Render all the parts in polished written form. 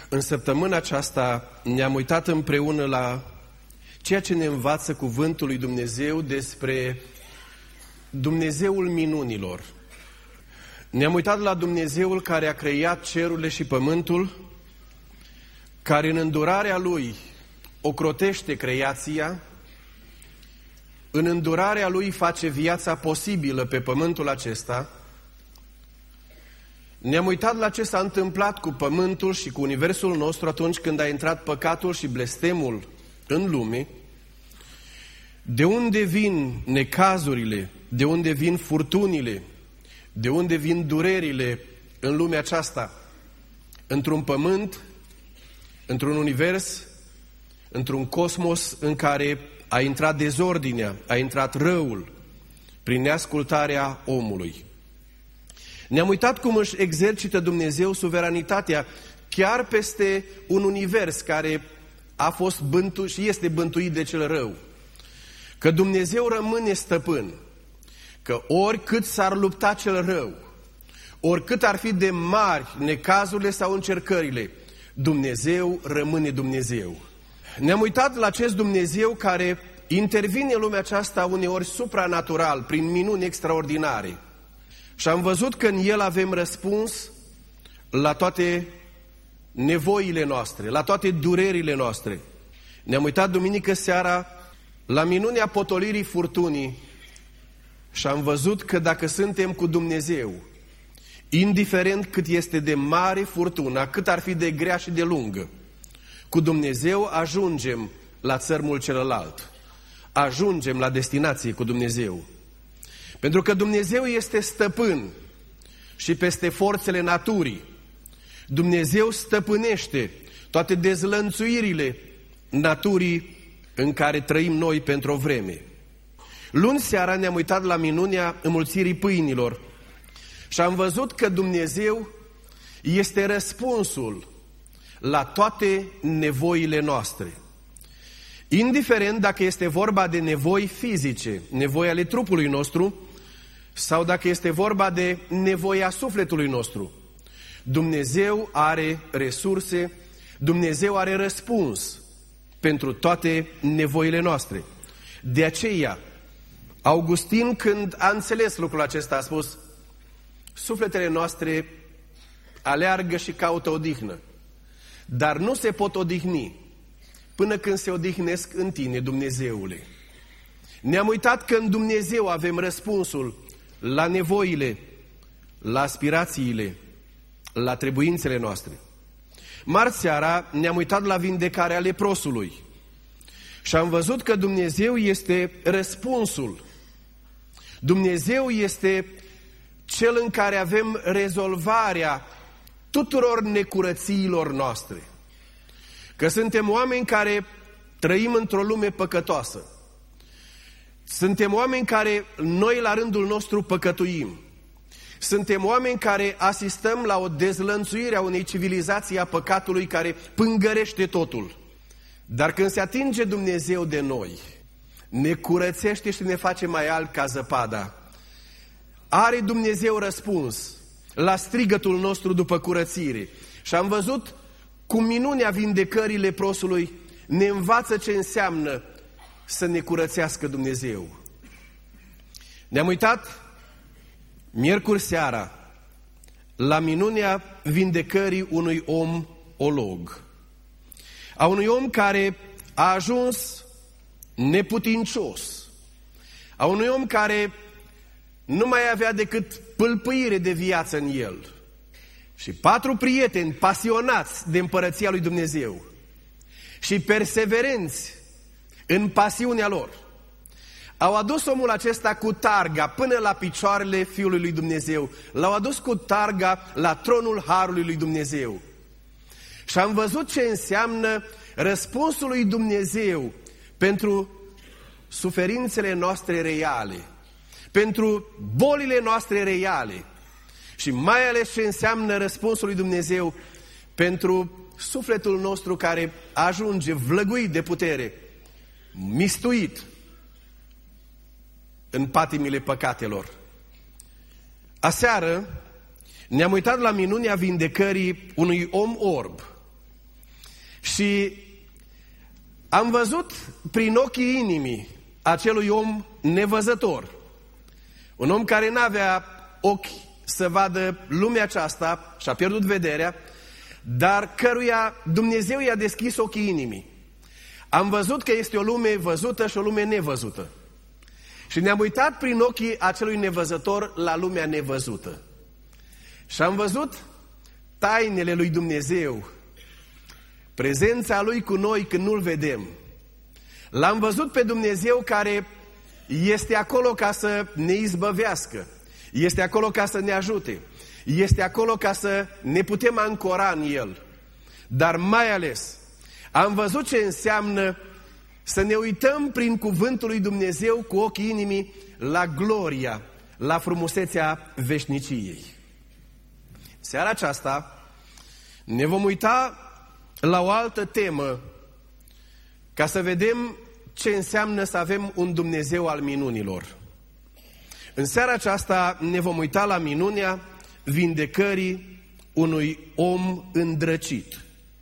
În săptămâna aceasta ne-am uitat împreună la ceea ce ne învață Cuvântul lui Dumnezeu despre Dumnezeul minunilor. Ne-am uitat la Dumnezeul care a creat cerurile și pământul, care în îndurarea Lui ocrotește creația, în îndurarea Lui face viața posibilă pe pământul acesta. Ne-am uitat la ce s-a întâmplat cu pământul și cu universul nostru atunci când a intrat păcatul și blestemul în lume, de unde vin necazurile, de unde vin furtunile, de unde vin durerile în lumea aceasta, într-un pământ, într-un univers, într-un cosmos în care a intrat dezordinea, a intrat răul, prin neascultarea omului. Ne-am uitat cum își exercită Dumnezeu suveranitatea chiar peste un univers care a fost bântuit și este bântuit de cel rău. Că Dumnezeu rămâne stăpân, că oricât s-ar lupta cel rău, oricât ar fi de mari necazurile sau încercările, Dumnezeu rămâne Dumnezeu. Ne-am uitat la acest Dumnezeu care intervine în lumea aceasta uneori supranatural, prin minuni extraordinare. Și am văzut că în El avem răspuns la toate nevoile noastre, la toate durerile noastre. Ne-am uitat duminică seara la minunea potolirii furtunii și am văzut că dacă suntem cu Dumnezeu, indiferent cât este de mare furtuna, cât ar fi de grea și de lungă, cu Dumnezeu ajungem la țărmul celălalt. Ajungem la destinație cu Dumnezeu. Pentru că Dumnezeu este stăpân și peste forțele naturii. Dumnezeu stăpânește toate dezlănțuirile naturii în care trăim noi pentru o vreme. Luni seara ne-am uitat la minunea înmulțirii pâinilor și am văzut că Dumnezeu este răspunsul la toate nevoile noastre. Indiferent dacă este vorba de nevoi fizice, nevoi ale trupului nostru, sau dacă este vorba de nevoia sufletului nostru, Dumnezeu are resurse, Dumnezeu are răspuns pentru toate nevoile noastre. De aceea, Augustin, când a înțeles lucrul acesta, a spus: sufletele noastre aleargă și caută odihnă, dar nu se pot odihni până când se odihnesc în tine, Dumnezeule. Ne-am uitat că în Dumnezeu avem răspunsul la nevoile, la aspirațiile, la trebuințele noastre. Marți seara ne-am uitat la vindecarea leprosului și am văzut că Dumnezeu este răspunsul. Dumnezeu este Cel în care avem rezolvarea tuturor necurățiilor noastre. Că suntem oameni care trăim într-o lume păcătoasă. Suntem oameni care noi la rândul nostru păcătuim. Suntem oameni care asistăm la o dezlănțuire a unei civilizații a păcatului care pângărește totul. Dar când se atinge Dumnezeu de noi, ne curățește și ne face mai alt ca zăpada. Are Dumnezeu răspuns la strigătul nostru după curățire. Și am văzut cum minunea vindecării leprosului ne învață ce înseamnă să ne curățească Dumnezeu. Ne-am uitat miercuri seara la minunea vindecării unui om olog. A unui om care a ajuns neputincios. A unui om care nu mai avea decât pâlpâire de viață în el. Și 4 prieteni pasionați de împărăția lui Dumnezeu și perseverenți în pasiunea lor au adus omul acesta cu targa până la picioarele Fiului lui Dumnezeu. L-au adus cu targa la tronul Harului lui Dumnezeu. Și am văzut ce înseamnă răspunsul lui Dumnezeu pentru suferințele noastre reale, pentru bolile noastre reale și mai ales ce înseamnă răspunsul lui Dumnezeu pentru sufletul nostru care ajunge vlăguit de putere, mistuit în patimile păcatelor. Aseară ne-am uitat la minunea vindecării unui om orb. Și am văzut prin ochii inimii acelui om nevăzător, un om care n-avea ochi să vadă lumea aceasta și a pierdut vederea, dar căruia Dumnezeu i-a deschis ochii inimii. Am văzut că este o lume văzută și o lume nevăzută. Și ne-am uitat prin ochii acelui nevăzător la lumea nevăzută. Și am văzut tainele lui Dumnezeu, prezența Lui cu noi când nu-L vedem. L-am văzut pe Dumnezeu care este acolo ca să ne izbăvească, este acolo ca să ne ajute, este acolo ca să ne putem ancora în El. Dar mai ales am văzut ce înseamnă să ne uităm prin cuvântul lui Dumnezeu cu ochii inimii la gloria, la frumusețea veșniciei. Seara aceasta ne vom uita la o altă temă ca să vedem ce înseamnă să avem un Dumnezeu al minunilor. În seara aceasta ne vom uita la minunea vindecării unui om îndrăcit.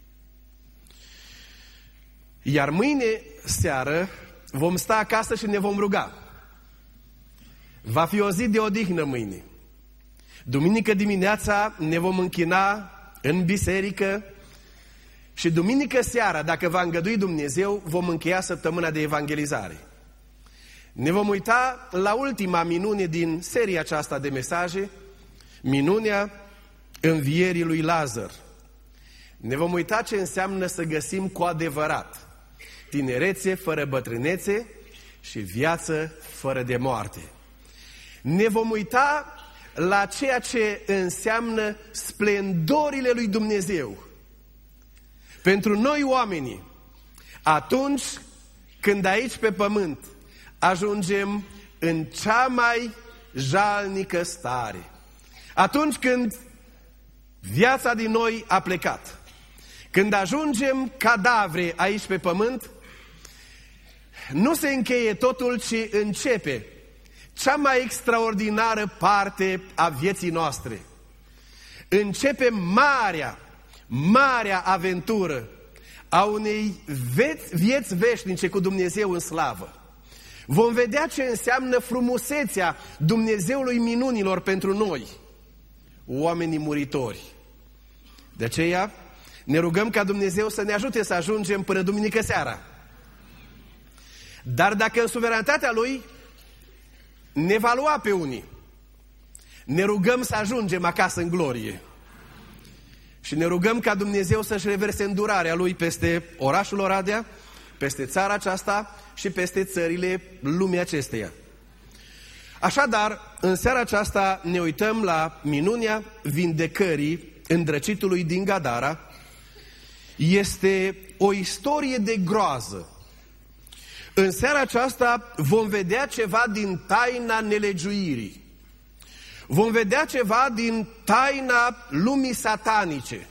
Iar mâine seară vom sta acasă și ne vom ruga. Va fi o zi de odihnă mâine. Duminică dimineața ne vom închina în biserică și duminică seara, dacă va îngădui Dumnezeu, vom încheia săptămâna de evangelizare. Ne vom uita la ultima minune din seria aceasta de mesaje, minunea învierii lui Lazar. Ne vom uita ce înseamnă să găsim cu adevărat tinerețe fără bătrânețe și viață fără de moarte. Ne vom uita la ceea ce înseamnă splendorile lui Dumnezeu pentru noi oamenii, atunci când aici pe pământ ajungem în cea mai jalnică stare, atunci când viața din noi a plecat, când ajungem cadavre aici pe pământ, nu se încheie totul, ci începe cea mai extraordinară parte a vieții noastre. Începe marea aventură a unei vieți veșnice cu Dumnezeu în slavă. Vom vedea ce înseamnă frumusețea Dumnezeului minunilor pentru noi, oamenii muritori. De aceea ne rugăm ca Dumnezeu să ne ajute să ajungem până duminică seara. Dar dacă în suveranitatea Lui ne va lua pe unii, ne rugăm să ajungem acasă în glorie. Și ne rugăm ca Dumnezeu să-și reverse îndurarea Lui peste orașul Oradea, peste țara aceasta și peste țările lumii acesteia. Așadar, în seara aceasta ne uităm la minunea vindecării îndrăcitului din Gadara. Este o istorie de groază. În seara aceasta vom vedea ceva din taina nelegiuirii. Vom vedea ceva din taina lumii satanice.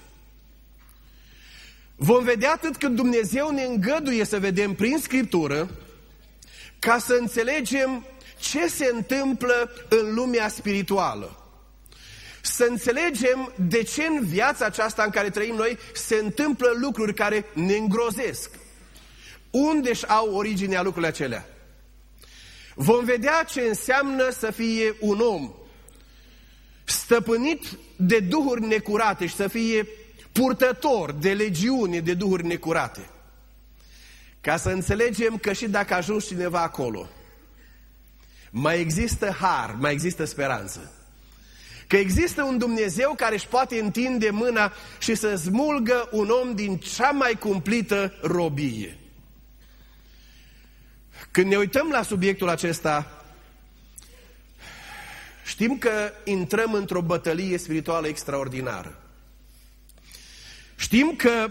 Vom vedea atât cât Dumnezeu ne îngăduie să vedem prin Scriptură, ca să înțelegem ce se întâmplă în lumea spirituală. Să înțelegem de ce în viața aceasta în care trăim noi se întâmplă lucruri care ne îngrozesc. Unde își au originea lucrurile acelea? Vom vedea ce înseamnă să fie un om stăpânit de duhuri necurate și să fie purtător de legiune de duhuri necurate. Ca să înțelegem că și dacă a ajuns cineva acolo, mai există har, mai există speranță. Că există un Dumnezeu care își poate întinde mâna și să smulgă un om din cea mai cumplită robie. Când ne uităm la subiectul acesta, știm că intrăm într-o bătălie spirituală extraordinară. Știm că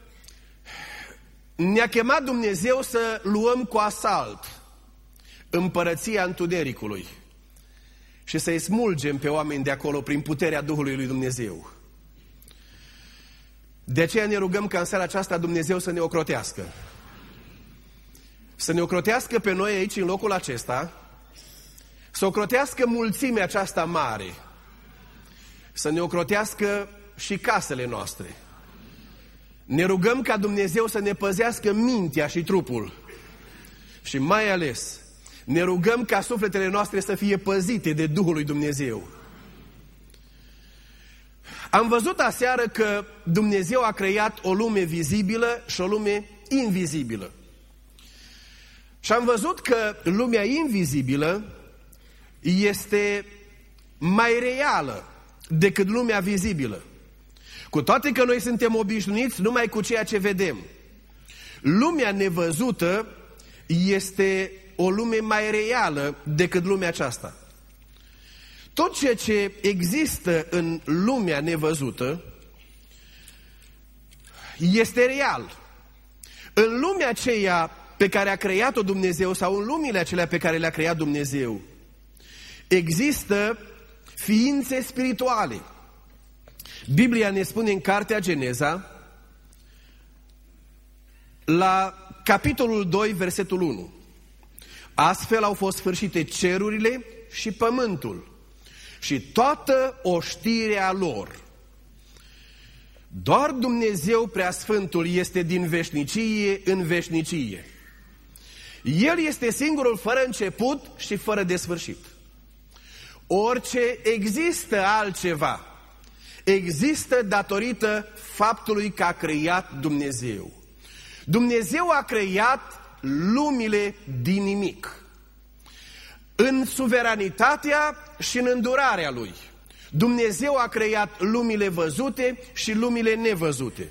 ne-a chemat Dumnezeu să luăm cu asalt împărăția întunericului și să-i smulgem pe oameni de acolo prin puterea Duhului lui Dumnezeu. De aceea ne rugăm ca în seara aceasta Dumnezeu să ne ocrotească. Să ne ocrotească pe noi aici, în locul acesta, să ocrotească mulțimea aceasta mare, să ne ocrotească și casele noastre. Ne rugăm ca Dumnezeu să ne păzească mintea și trupul. Și mai ales, ne rugăm ca sufletele noastre să fie păzite de Duhul lui Dumnezeu. Am văzut aseară că Dumnezeu a creat o lume vizibilă și o lume invizibilă. Și am văzut că lumea invizibilă este mai reală decât lumea vizibilă. Cu toate că noi suntem obișnuiți numai cu ceea ce vedem. Lumea nevăzută este o lume mai reală decât lumea aceasta. Tot ceea ce există în lumea nevăzută este real. În lumea aceea pe care a creat-o Dumnezeu sau în lumile acelea pe care le-a creat Dumnezeu, există ființe spirituale. Biblia ne spune în cartea Geneza, la capitolul 2, versetul 1. Astfel au fost sfârșite cerurile și pământul și toată oștirea lor. Doar Dumnezeu Preasfântul este din veșnicie în veșnicie. El este singurul fără început și fără de sfârșit. Orice există altceva, există datorită faptului că a creat Dumnezeu. Dumnezeu a creat lumile din nimic, în suveranitatea și în îndurarea Lui. Dumnezeu a creat lumile văzute și lumile nevăzute.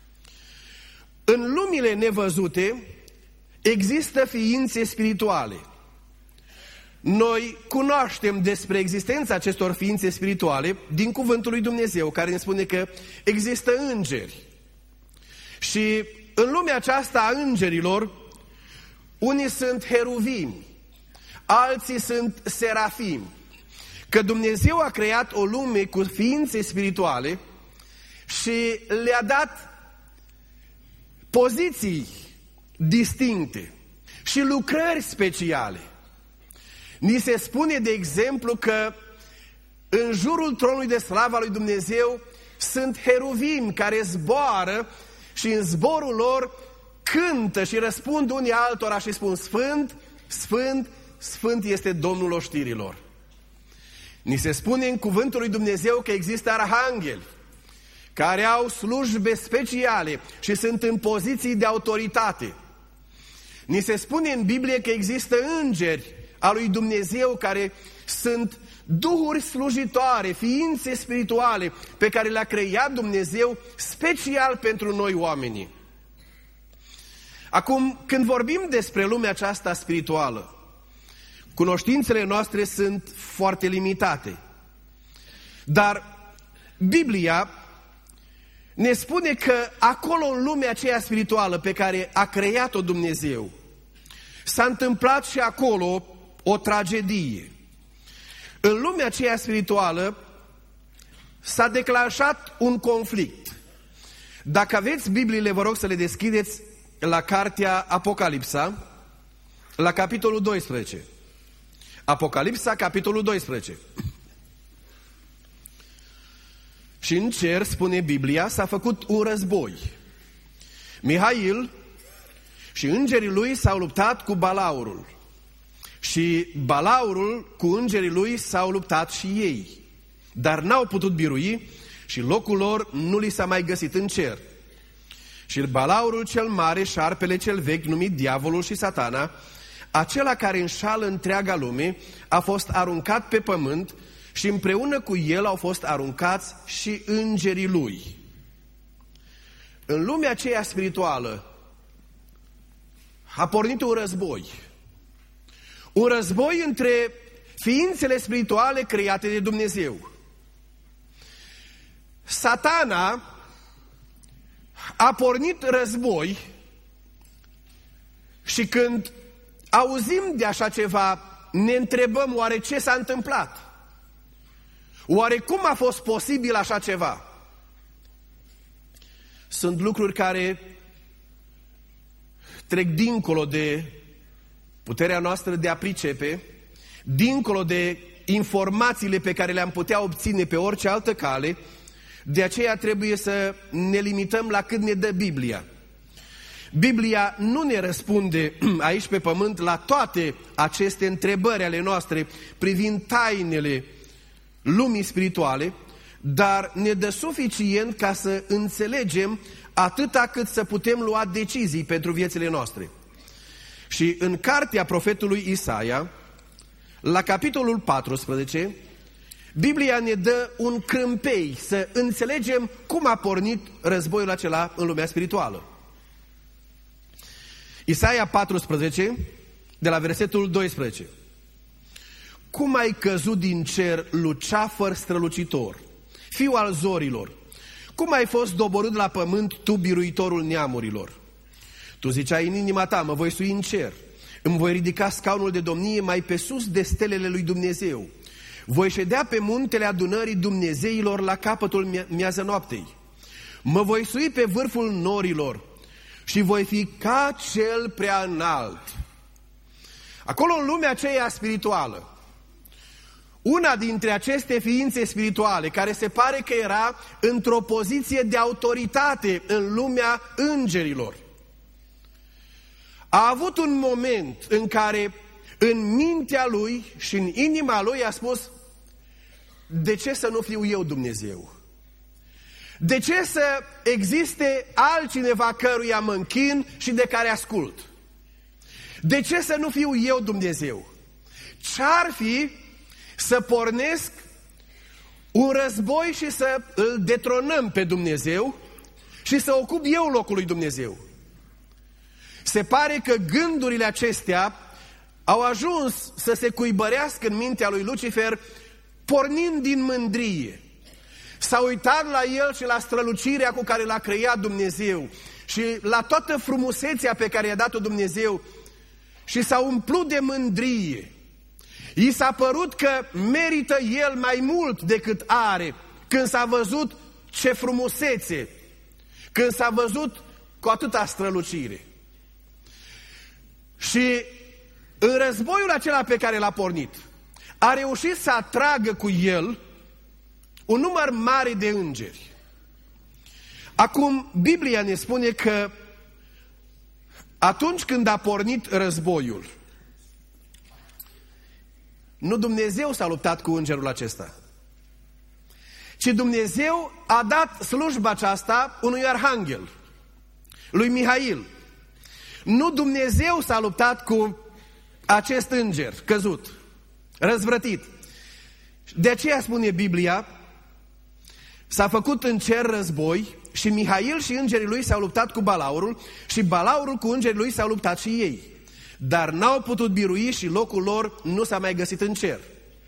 În lumile nevăzute există ființe spirituale. Noi cunoaștem despre existența acestor ființe spirituale din cuvântul lui Dumnezeu, care ne spune că există îngeri. Și în lumea aceasta a îngerilor, unii sunt heruvimi, alții sunt serafimi. Că Dumnezeu a creat o lume cu ființe spirituale și le-a dat poziții distincte și lucrări speciale. Ni se spune, de exemplu, că în jurul tronului de slavă al lui Dumnezeu sunt heruvimi care zboară și în zborul lor cântă și răspund unii altora și spun: Sfânt, Sfânt, Sfânt este Domnul oștirilor. Ni se spune în cuvântul lui Dumnezeu că există arhangheli care au slujbe speciale și sunt în poziții de autoritate. Ni se spune în Biblie că există îngeri al lui Dumnezeu care sunt duhuri slujitoare, ființe spirituale pe care le-a creat Dumnezeu special pentru noi oamenii. Acum, când vorbim despre lumea aceasta spirituală, cunoștințele noastre sunt foarte limitate. Dar Biblia ne spune că acolo, în lumea aceea spirituală pe care a creat-o Dumnezeu, s-a întâmplat și acolo o tragedie. În lumea aceea spirituală s-a declanșat un conflict. Dacă aveți Bibliile, vă rog să le deschideți la cartea Apocalipsa, la capitolul 12. Apocalipsa, capitolul 12. Și în cer, spune Biblia, s-a făcut un război. Mihail și îngerii lui s-au luptat cu Balaurul. Și Balaurul cu îngerii lui s-au luptat și ei. Dar n-au putut birui și locul lor nu li s-a mai găsit în cer. Și Balaurul cel mare, șarpele cel vechi, numit Diavolul și Satana, acela care înșală întreaga lume, a fost aruncat pe pământ și împreună cu el au fost aruncați și îngerii lui. În lumea aceea spirituală a pornit un război. Un război între ființele spirituale create de Dumnezeu. Satana a pornit război și când auzim de așa ceva, ne întrebăm: oare ce s-a întâmplat? Oare cum a fost posibil așa ceva? Sunt lucruri care trec dincolo de puterea noastră de a pricepe, dincolo de informațiile pe care le-am putea obține pe orice altă cale, De aceea trebuie să ne limităm la cât ne dă Biblia. Biblia nu ne răspunde aici pe pământ la toate aceste întrebări ale noastre privind tainele lumii spirituale, dar ne dă suficient ca să înțelegem atâta cât să putem lua decizii pentru viețile noastre. Și în cartea profetului Isaia, la capitolul 14, Biblia ne dă un crâmpei să înțelegem cum a pornit războiul acela în lumea spirituală. Isaia 14, de la versetul 12. Cum ai căzut din cer, luceafăr strălucitor, fiu al zorilor? Cum ai fost doborât la pământ, tu biruitorul neamurilor? Tu ziceai în inima ta, mă voi sui în cer, îmi voi ridica scaunul de domnie mai pe sus de stelele lui Dumnezeu. Voi ședea pe muntele adunării Dumnezeilor la capătul miază noaptei. Mă voi sui pe vârful norilor și voi fi ca cel prea înalt. Acolo în lumea aceea spirituală, una dintre aceste ființe spirituale, care se pare că era într-o poziție de autoritate în lumea îngerilor, a avut un moment în care în mintea lui și în inima lui a spus: de ce să nu fiu eu Dumnezeu? De ce să existe altcineva căruia mă închin și de care ascult? De ce să nu fiu eu Dumnezeu? Ce-ar fi să pornesc un război și să îl detronăm pe Dumnezeu și să ocup eu locul lui Dumnezeu? Se pare că gândurile acestea au ajuns să se cuibărească în mintea lui Lucifer, pornind din mândrie. S-a uitat la el și la strălucirea cu care l-a creat Dumnezeu și la toată frumusețea pe care i-a dat-o Dumnezeu și s-a umplut de mândrie. I s-a părut că merită el mai mult decât are când s-a văzut ce frumusețe, când s-a văzut cu atâta strălucire. Și în războiul acela pe care l-a pornit, a reușit să atragă cu el un număr mare de îngeri. Acum, Biblia ne spune că atunci când a pornit războiul, nu Dumnezeu s-a luptat cu îngerul acesta, ci Dumnezeu a dat slujba aceasta unui arhanghel, lui Mihail. Nu Dumnezeu s-a luptat cu acest înger căzut, răzvrătit. De aceea spune Biblia, s-a făcut în cer război și Mihail și îngerii lui s-au luptat cu Balaurul și Balaurul cu îngerii lui s-au luptat și ei. Dar n-au putut birui și locul lor nu s-a mai găsit în cer.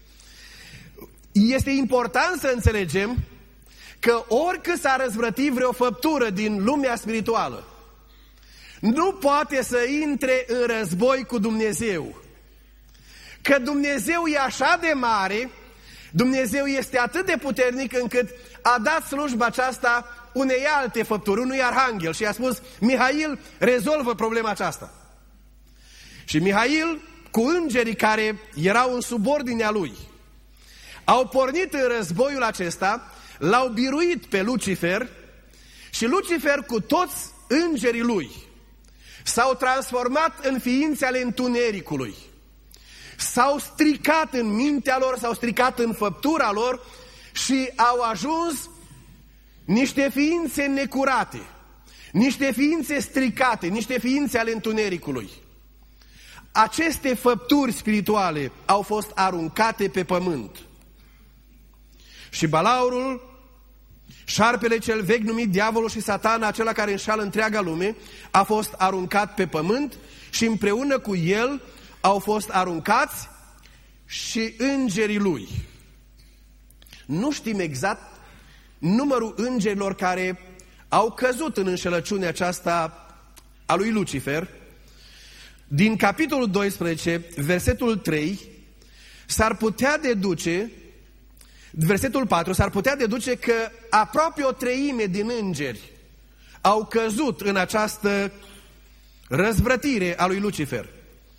Este important să înțelegem că oricât s-a răzvrătit vreo făptură din lumea spirituală, nu poate să intre în război cu Dumnezeu. Că Dumnezeu e așa de mare, Dumnezeu este atât de puternic încât a dat slujba aceasta unei alte făpturi, unui arhanghel și a spus: Mihail, rezolvă problema aceasta. Și Mihail, cu îngerii care erau în subordinea lui, au pornit în războiul acesta, l-au biruit pe Lucifer și Lucifer cu toți îngerii lui s-au transformat în ființe ale întunericului. S-au stricat în mintea lor, s-au stricat în făptura lor și au ajuns niște ființe necurate, niște ființe stricate, niște ființe ale întunericului. Aceste făpturi spirituale au fost aruncate pe pământ. Și Balaurul, șarpele cel vechi numit diavolul și satana, acela care înșală întreaga lume, a fost aruncat pe pământ și împreună cu el au fost aruncați și îngerii lui. Nu știm exact numărul îngerilor care au căzut în înșelăciunea aceasta a lui Lucifer. Din capitolul 12, versetul 3, s-ar putea deduce, versetul 4, s-ar putea deduce că aproape o treime din îngeri au căzut în această răzvrătire a lui Lucifer.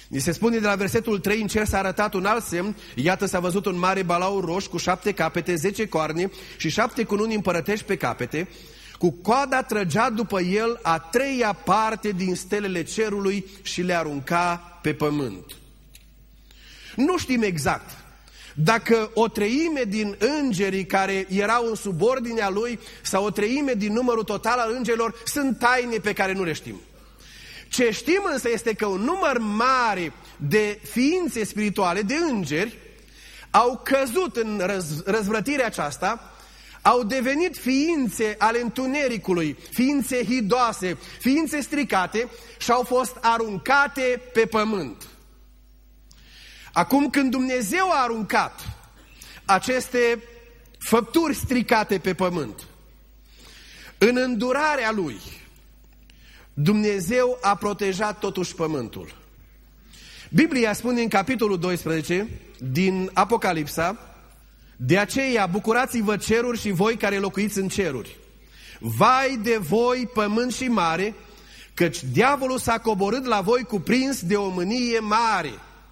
Ni se spune de la versetul 3, în cer s-a arătat un alt semn, iată s-a văzut un mare balaur roșu cu 7 capete, 10 coarne și 7 cununi împărătești pe capete, cu coada trăgea după el a treia parte din stelele cerului și le arunca pe pământ. Nu știm exact dacă o treime din îngerii care erau în subordinea lui sau o treime din numărul total al îngerilor sunt taine pe care nu le știm. Ce știm însă este că un număr mare de ființe spirituale, de îngeri, au căzut în răzvrătirea aceasta, au devenit ființe ale întunericului, ființe hidoase, ființe stricate și au fost aruncate pe pământ. Acum, când Dumnezeu a aruncat aceste făpturi stricate pe pământ, în îndurarea Lui, Dumnezeu a protejat totuși pământul. Biblia spune în capitolul 12 din Apocalipsa: de aceea bucurați-vă ceruri și voi care locuiți în ceruri. Vai de voi, pământ și mare, căci diavolul s-a coborât la voi cuprins de o mânie mare.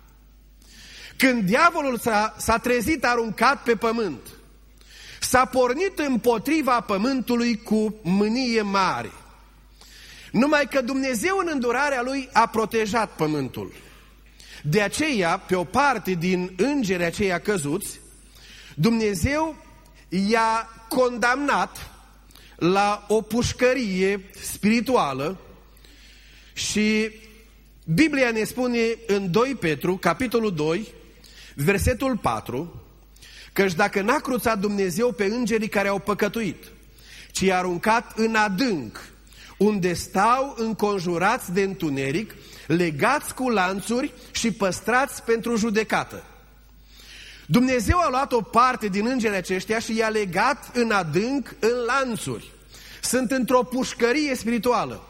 Când diavolul s-a trezit aruncat pe pământ, s-a pornit împotriva pământului cu mânie mare. Numai că Dumnezeu în îndurarea Lui a protejat pământul. De aceea, pe o parte din îngerii aceia căzuți, Dumnezeu i-a condamnat la o pușcărie spirituală și Biblia ne spune în 2 Petru, capitolul 2, versetul 4, căci dacă n-a cruțat Dumnezeu pe îngerii care au păcătuit, ci i-a aruncat în adânc, unde stau înconjurați de întuneric, legați cu lanțuri și păstrați pentru judecată. Dumnezeu a luat o parte din îngerii aceștia și i-a legat în adânc în lanțuri. Sunt într-o pușcărie spirituală.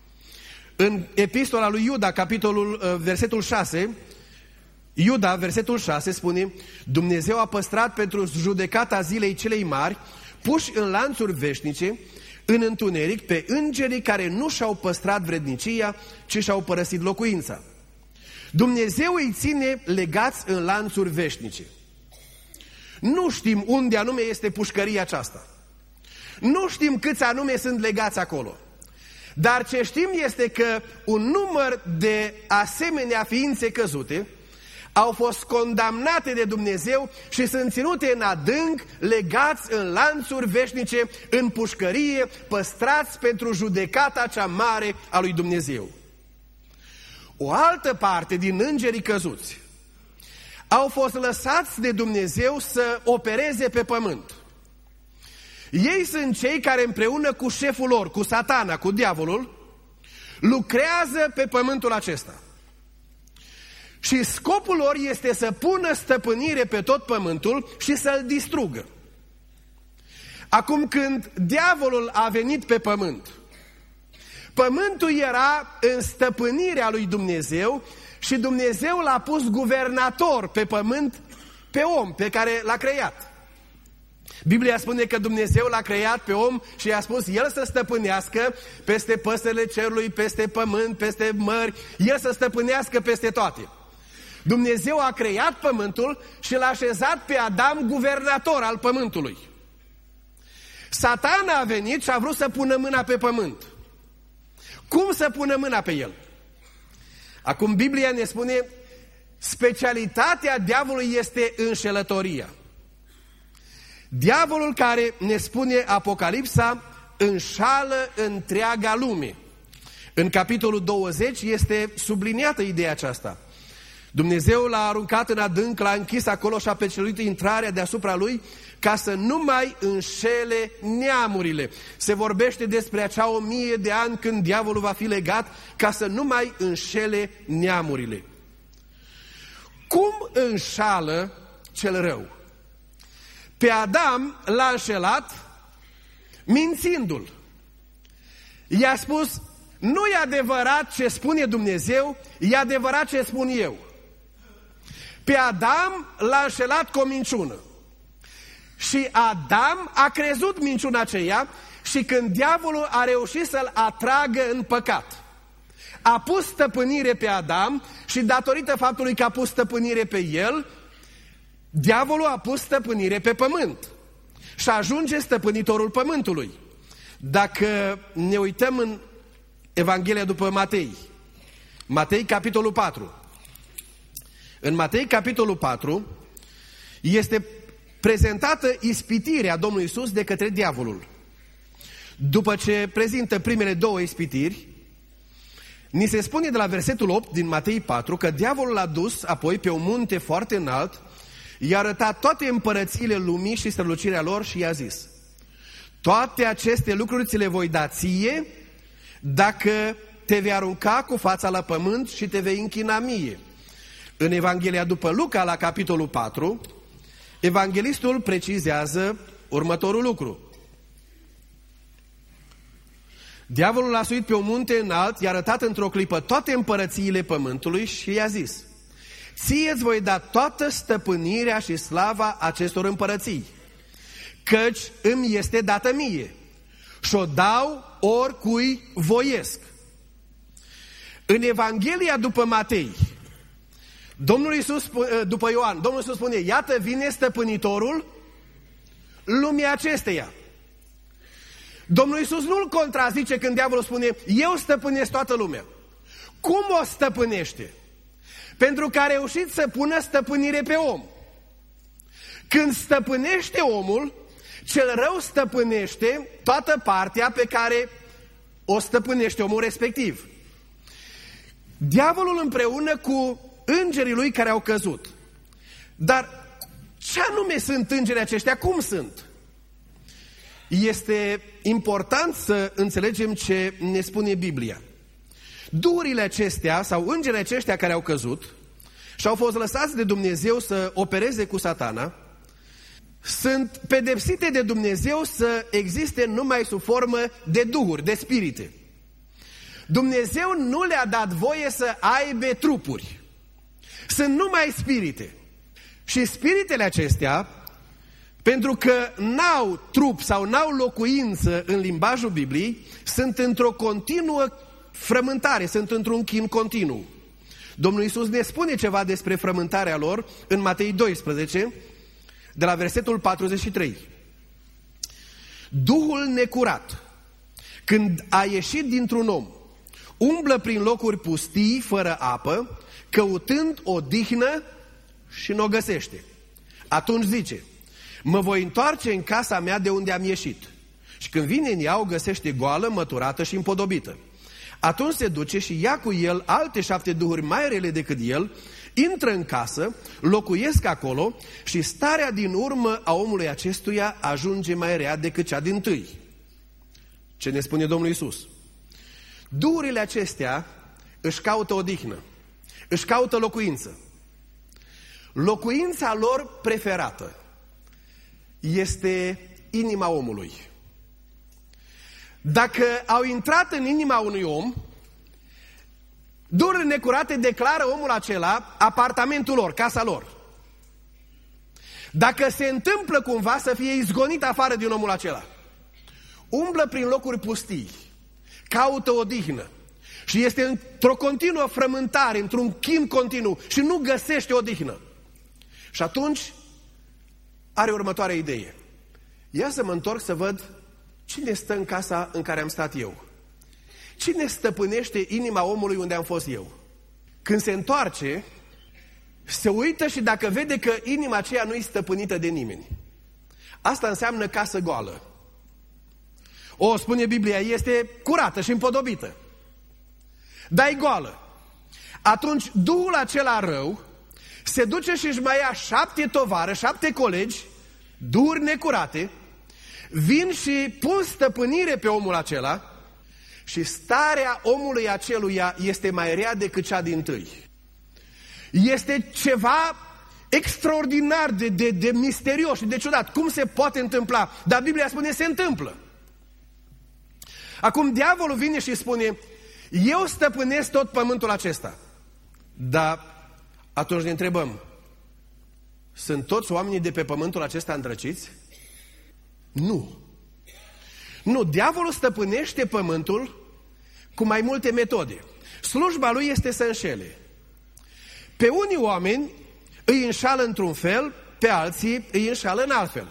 În epistola lui Iuda, versetul 6, Iuda, versetul 6 spune: Dumnezeu a păstrat pentru judecata zilei celei mari, puși în lanțuri veșnice, în întuneric, pe îngerii care nu și-au păstrat vrednicia, ci și-au părăsit locuința. Dumnezeu îi ține legați în lanțuri veșnice. Nu știm unde anume este pușcăria aceasta. Nu știm câți anume sunt legați acolo. Dar ce știm este că un număr de asemenea ființe căzute au fost condamnate de Dumnezeu și sunt ținute în adânc, legați în lanțuri veșnice, în pușcărie, păstrați pentru judecata cea mare a lui Dumnezeu. O altă parte din îngerii căzuți au fost lăsați de Dumnezeu să opereze pe pământ. Ei sunt cei care împreună cu șeful lor, cu Satana, cu diavolul, lucrează pe pământul acesta. Și scopul lor este să pună stăpânire pe tot pământul și să-l distrugă. Acum, când diavolul a venit pe pământ, pământul era în stăpânirea lui Dumnezeu și Dumnezeu l-a pus guvernator pe pământ pe om pe care l-a creat. Biblia spune că Dumnezeu l-a creat pe om și i-a spus el să stăpânească peste păsările cerului, peste pământ, peste mări, el să stăpânească peste toate. Dumnezeu a creat pământul și l-a așezat pe Adam guvernator al pământului. Satana a venit și a vrut să pună mâna pe pământ. Cum să pună mâna pe el? Acum Biblia ne spune, specialitatea diavolului este înșelătoria. Diavolul, care ne spune Apocalipsa, înșală întreaga lume. În capitolul 20 este subliniată ideea aceasta. Dumnezeu l-a aruncat în adânc, l-a închis acolo și a peceluit intrarea deasupra lui ca să nu mai înșele neamurile. Se vorbește despre acea 1000 de ani când diavolul va fi legat ca să nu mai înșele neamurile. Cum înșală cel rău? Pe Adam l-a înșelat mințindu-l. I-a spus, nu e adevărat ce spune Dumnezeu, e adevărat ce spun eu. Pe Adam l-a înșelat cu o minciună. Și Adam a crezut minciuna aceea și când diavolul a reușit să-l atragă în păcat, a pus stăpânire pe Adam și datorită faptului că a pus stăpânire pe el, diavolul a pus stăpânire pe pământ și ajunge stăpânitorul pământului. Dacă ne uităm în Evanghelia după Matei, Matei capitolul 4. În Matei capitolul 4 este prezentată ispitirea Domnului Iisus de către diavolul. După ce prezintă primele două ispitiri, ni se spune de la versetul 8 din Matei 4 că diavolul l-a dus apoi pe un munte foarte înalt, i-a arătat toate împărățiile lumii și strălucirea lor și i-a zis: toate aceste lucruri ți le voi da ție dacă te vei arunca cu fața la pământ și te vei închina mie. În Evanghelia după Luca, la capitolul 4, evanghelistul precizează următorul lucru. Diavolul a suit pe un munte înalt, i-a arătat într-o clipă toate împărățiile pământului și i-a zis: ție îți voi da toată stăpânirea și slava acestor împărății, căci îmi este dată mie și o dau oricui voiesc. În Evanghelia după Matei, Domnul Iisus, după Ioan, Domnul Iisus spune: iată vine stăpânitorul lumii acesteia. Domnul Iisus nu-l contrazice când diavolul spune: eu stăpânesc toată lumea. Cum o stăpânește? Pentru că a reușit să pună stăpânire pe om. Când stăpânește omul, cel rău stăpânește toată partea pe care o stăpânește omul respectiv. Diavolul împreună cu îngerii lui care au căzut. Dar ce anume sunt îngerii aceștia? Cum sunt? Este important să înțelegem ce ne spune Biblia. Duhurile acestea sau îngerii aceștia care au căzut și au fost lăsați de Dumnezeu să opereze cu Satana, sunt pedepsite de Dumnezeu să existe numai sub formă de duhuri, de spirite. Dumnezeu nu le-a dat voie să aibă trupuri. Sunt numai spirite. Și spiritele acestea, pentru că n-au trup sau n-au locuință în limbajul Bibliei, sunt într-o continuă frământare, sunt într-un chin continuu. Domnul Iisus ne spune ceva despre frământarea lor în Matei 12, de la versetul 43. Duhul necurat, când a ieșit dintr-un om, umblă prin locuri pustii, fără apă, căutând odihnă și n-o găsește. Atunci zice: mă voi întoarce în casa mea de unde am ieșit. Și când vine în ea, o găsește goală, măturată și împodobită. Atunci se duce și ia cu el alte 7 duhuri mai rele decât el, intră în casă, locuiesc acolo și starea din urmă a omului acestuia ajunge mai rea decât cea dintâi. Ce ne spune Domnul Iisus? Duhurile acestea își caută odihnă, își caută locuință. Locuința lor preferată este inima omului. Dacă au intrat în inima unui om, duhurile necurate declară omul acela apartamentul lor, casa lor. Dacă se întâmplă cumva să fie izgonit afară din omul acela, umblă prin locuri pustii, caută odihnă și este într-o continuă frământare, într-un chin continuu și nu găsește odihnă. Și atunci are următoarea idee: ia să mă întorc să văd cine stă în casa în care am stat eu. Cine stăpânește inima omului unde am fost eu? Când se întoarce, se uită și dacă vede că inima aceea nu e stăpânită de nimeni, asta înseamnă casă goală. O, spune Biblia, este curată și împodobită, dar e goală. Atunci duhul acela rău se duce și își mai ia 7 tovară, 7 colegi, duhuri necurate, vin și pun stăpânire pe omul acela și starea omului aceluia este mai rea decât cea dintâi. Este ceva extraordinar de misterios și de ciudat. Cum se poate întâmpla? Dar Biblia spune se întâmplă. Acum diavolul vine și spune: eu stăpânesc tot pământul acesta. Dar atunci ne întrebăm: sunt toți oamenii de pe pământul acesta îndrăciți? Nu. Nu, diavolul stăpânește pământul cu mai multe metode. slujba lui este să înșele. Pe unii oameni îi înșală într-un fel, pe alții îi înșală în altfel.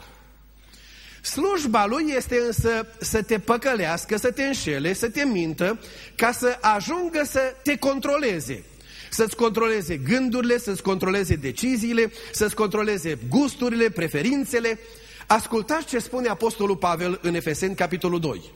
Slujba lui este însă să te păcălească, să te înșele, să te mintă, ca să ajungă să te controleze. Să-ți controleze gândurile, să-ți controleze deciziile, să-ți controleze gusturile, preferințele. Ascultați ce spune Apostolul Pavel în Efeseni, capitolul 2.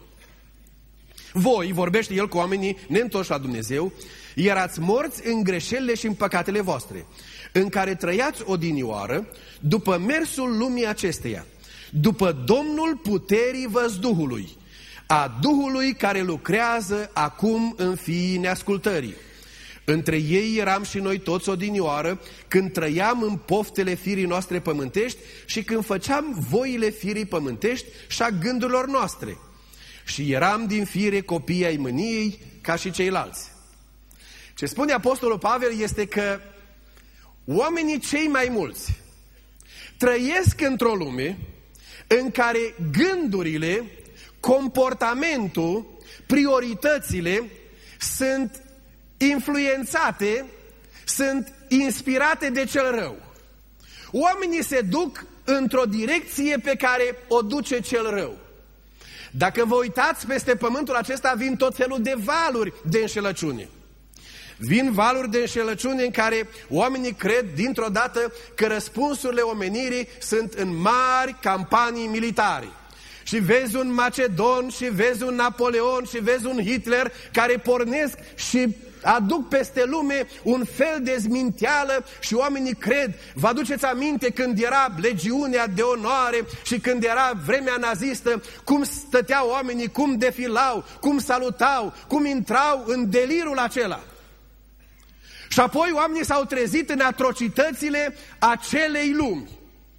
Voi, vorbește el cu oamenii neîntorși la Dumnezeu, erați morți în greșelile și în păcatele voastre, în care trăiați odinioară, după mersul lumii acesteia, după domnul puterii văzduhului, a Duhului care lucrează acum în fiii neascultării. Între ei eram și noi toți odinioară, când trăiam în poftele firii noastre pământești și când făceam voile firii pământești și a gândurilor noastre. Și eram din fire copii ai mâniei ca și ceilalți. Ce spune Apostolul Pavel este că oamenii cei mai mulți trăiesc într-o lume în care gândurile, comportamentul, prioritățile sunt influențate, sunt inspirate de cel rău. Oamenii se duc într-o direcție pe care o duce cel rău. Dacă vă uitați peste pământul acesta, vin tot felul de valuri de înșelăciune. Vin valuri de înșelăciune în care oamenii cred dintr-o dată că răspunsurile omenirii sunt în mari campanii militare. Și vezi un Macedon, și vezi un Napoleon, și vezi un Hitler care pornesc și aduc peste lume un fel de zminteală și oamenii cred. Vă aduceți aminte când era legiunea de onoare și când era vremea nazistă, cum stăteau oamenii, cum defilau, cum salutau, cum intrau în delirul acela. Și apoi oamenii s-au trezit în atrocitățile acelei lumi.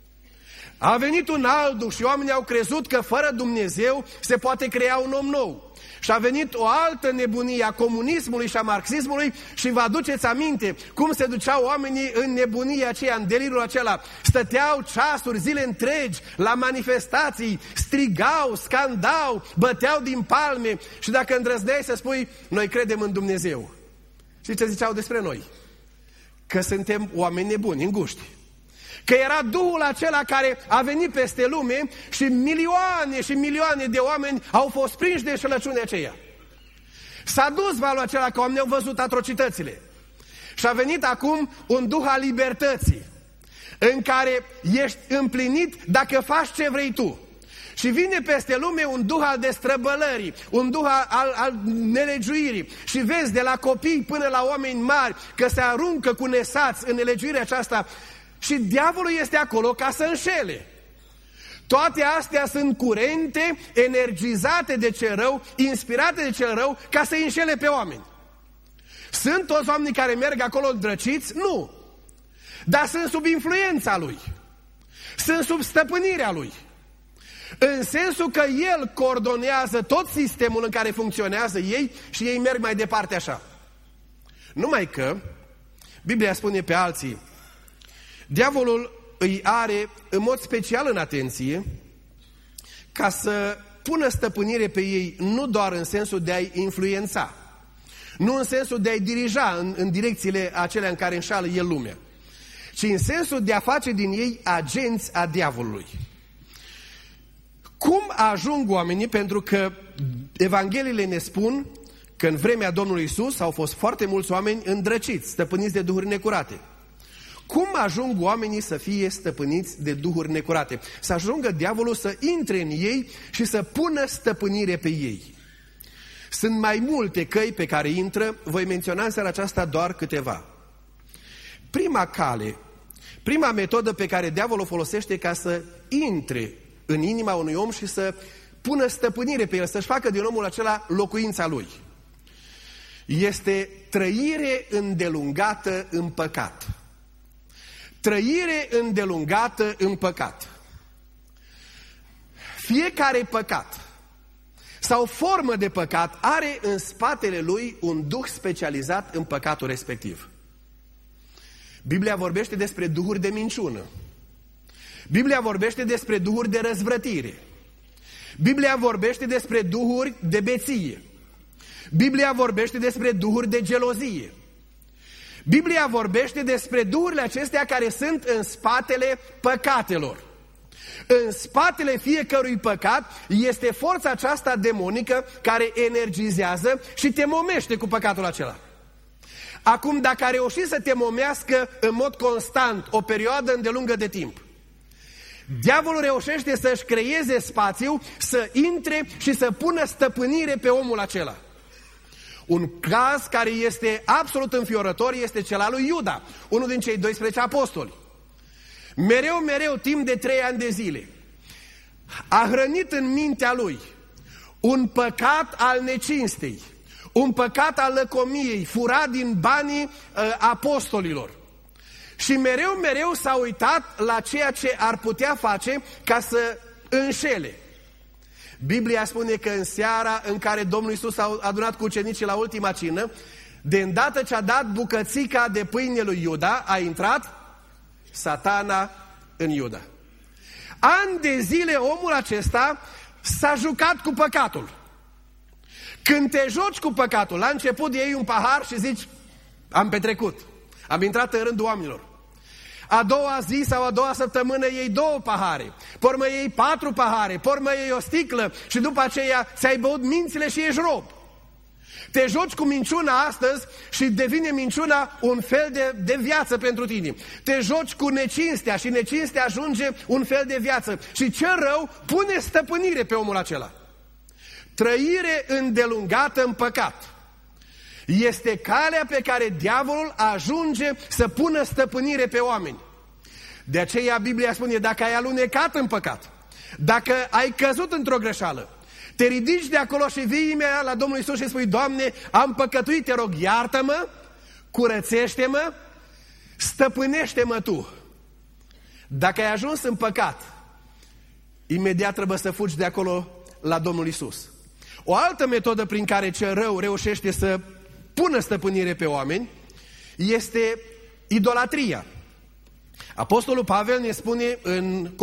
A venit un altul și oamenii au crezut că fără Dumnezeu se poate crea un om nou. Și a venit o altă nebunie a comunismului și a marxismului și vă aduceți aminte cum se duceau oamenii în nebunia aceea, în delirul acela. Stăteau ceasuri, zile întregi la manifestații, strigau, scandau, băteau din palme și dacă îndrăzneai să spui, noi credem în Dumnezeu. Știți ce ziceau despre noi? Că suntem oameni nebuni, înguști. Că era Duhul acela care a venit peste lume și milioane și milioane de oameni au fost prinși de înșelăciunea aceea. S-a dus valul acela că oamenii au văzut atrocitățile. Și a venit acum un duh al libertății, în care ești împlinit dacă faci ce vrei tu. Și vine peste lume un duh al destrăbălării, un duh al nelegiuirii. Și vezi de la copii până la oameni mari că se aruncă cu nesați în nelegiuirea aceasta. Și diavolul este acolo ca să înșele. Toate astea sunt curente, energizate de cel rău, inspirate de cel rău, ca să înșele pe oameni. Sunt toți oamenii care merg acolo îndrăciți? Nu. Dar sunt sub influența lui. Sunt sub stăpânirea lui. În sensul că el coordonează tot sistemul în care funcționează ei și ei merg mai departe așa. Numai că Biblia spune pe alții, diavolul îi are în mod special în atenție ca să pună stăpânire pe ei nu doar în sensul de a-i influența, nu în sensul de a-i dirija în direcțiile acelea în care înșală el lumea, ci în sensul de a face din ei agenți a diavolului. Cum ajung oamenii? Pentru că Evangheliile ne spun că în vremea Domnului Iisus au fost foarte mulți oameni îndrăciți, stăpâniți de duhuri necurate. Cum ajung oamenii să fie stăpâniți de duhuri necurate? Să ajungă diavolul să intre în ei și să pună stăpânire pe ei. Sunt mai multe căi pe care intră, voi menționa în seara aceasta doar câteva. Prima cale, prima metodă pe care diavolul o folosește ca să intre în inima unui om și să pună stăpânire pe el, să-și facă din omul acela locuința lui, este trăire îndelungată în păcat. Trăire îndelungată în păcat. Fiecare păcat sau formă de păcat are în spatele lui un duh specializat în păcatul respectiv. Biblia vorbește despre duhuri de minciună. Biblia vorbește despre duhuri de răzvrătire. Biblia vorbește despre duhuri de beție. Biblia vorbește despre duhuri de gelozie. Biblia vorbește despre duhurile acestea care sunt în spatele păcatelor. În spatele fiecărui păcat este forța aceasta demonică care energizează și te momește cu păcatul acela. Acum, dacă a reușit să te momească în mod constant o perioadă îndelungă de timp, diavolul reușește să-și creeze spațiu, să intre și să pună stăpânire pe omul acela. Un caz care este absolut înfiorător este cel al lui Iuda, unul din cei 12 apostoli. Mereu, timp de 3 ani de zile, a hrănit în mintea lui un păcat al necinstei, un păcat al lăcomiei, furat din banii apostolilor. Și mereu s-a uitat la ceea ce ar putea face ca să înșele. Biblia spune că în seara în care Domnul Iisus a adunat cu ucenicii la ultima cină, de îndată ce a dat bucățica de pâine lui Iuda, a intrat Satana în Iuda. Ani de zile omul acesta s-a jucat cu păcatul. Când te joci cu păcatul, la început iei un pahar și zici, am petrecut, am intrat în rândul oamenilor. A doua zi sau a doua săptămână iei 2 pahare, pe urmă iei 4 pahare, pe urmă iei o sticlă și după aceea ți-ai băut mințile și ești rob. Te joci cu minciuna astăzi și devine minciuna un fel de viață pentru tine. Te joci cu necinstea și necinstea ajunge un fel de viață. Și cel rău pune stăpânire pe omul acela. Trăire îndelungată în păcat este calea pe care diavolul ajunge să pună stăpânire pe oameni. De aceea Biblia spune, dacă ai alunecat în păcat, dacă ai căzut într-o greșeală, te ridici de acolo și vii imediat la Domnul Iisus și spui, Doamne, am păcătuit, te rog, iartă-mă, curățește-mă, stăpânește-mă Tu. Dacă ai ajuns în păcat, imediat trebuie să fugi de acolo la Domnul Iisus. O altă metodă prin care cel rău reușește să pună stăpânire pe oameni este idolatria. Apostolul Pavel ne spune în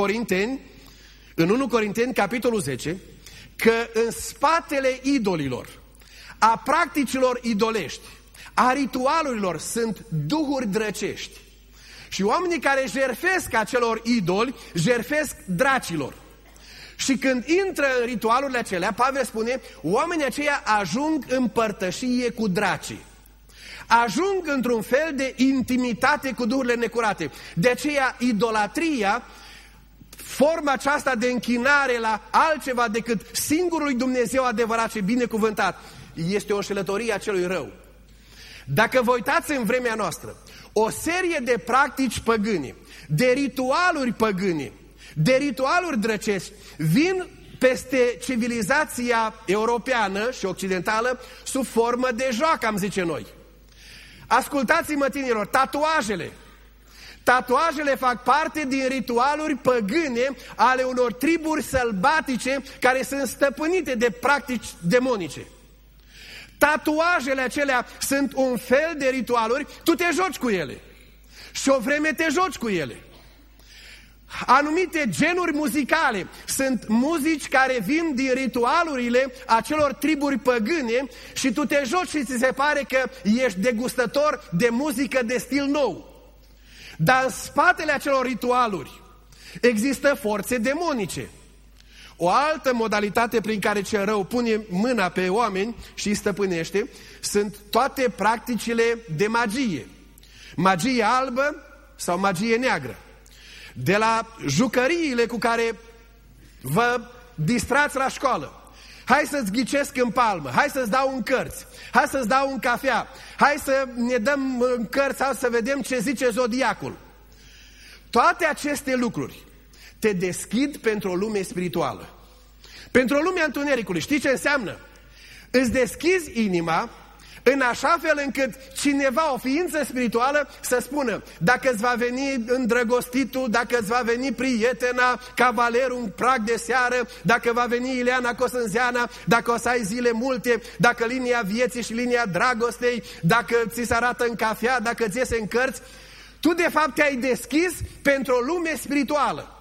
1 Corinteni, capitolul 10, că în spatele idolilor, a practicilor idolești, a ritualurilor sunt duhuri drăcești. Și oamenii care jertfesc acelor idoli, jertfesc dracilor. Și când intră în ritualurile acelea, Pavel spune, oamenii aceia ajung în părtășie cu dracii. Ajung într-un fel de intimitate cu duhurile necurate. De aceea idolatria, forma aceasta de închinare la altceva decât singurul Dumnezeu adevărat și binecuvântat, este o înșelătorie a celui rău. Dacă vă uitați în vremea noastră, o serie de practici păgâne, de ritualuri păgâne, de ritualuri drăcești, vin peste civilizația europeană și occidentală sub formă de joacă, am zice noi. Ascultați-mă, tinerilor, tatuajele. Tatuajele fac parte din ritualuri păgâne ale unor triburi sălbatice care sunt stăpânite de practici demonice. Tatuajele acelea sunt un fel de ritualuri, tu te joci cu ele. Și o vreme te joci cu ele. Anumite genuri muzicale sunt muzici care vin din ritualurile acelor triburi păgâne și tu te joci și ți se pare că ești degustător de muzică de stil nou. Dar în spatele acelor ritualuri există forțe demonice. O altă modalitate prin care cel rău pune mâna pe oameni și îi stăpânește sunt toate practicile de magie. Magie albă sau magie neagră. De la jucăriile cu care vă distrați la școală. Hai să-ți ghicesc în palmă, hai să-ți dau în cărți, hai să-ți dau în cafea, hai să ne dăm în cărți, hai să vedem ce zice zodiacul. Toate aceste lucruri te deschid pentru o lume spirituală. Pentru o lume a întunericului. Știi ce înseamnă? Îți deschizi inima în așa fel încât cineva, o ființă spirituală, să spună, dacă îți va veni îndrăgostitul, dacă îți va veni prietena, cavalerul în prag de seară, dacă va veni Ileana Cosânzeana, dacă o să ai zile multe, dacă linia vieții și linia dragostei, dacă ți se arată în cafea, dacă ți iese în cărți, tu de fapt te-ai deschis pentru o lume spirituală.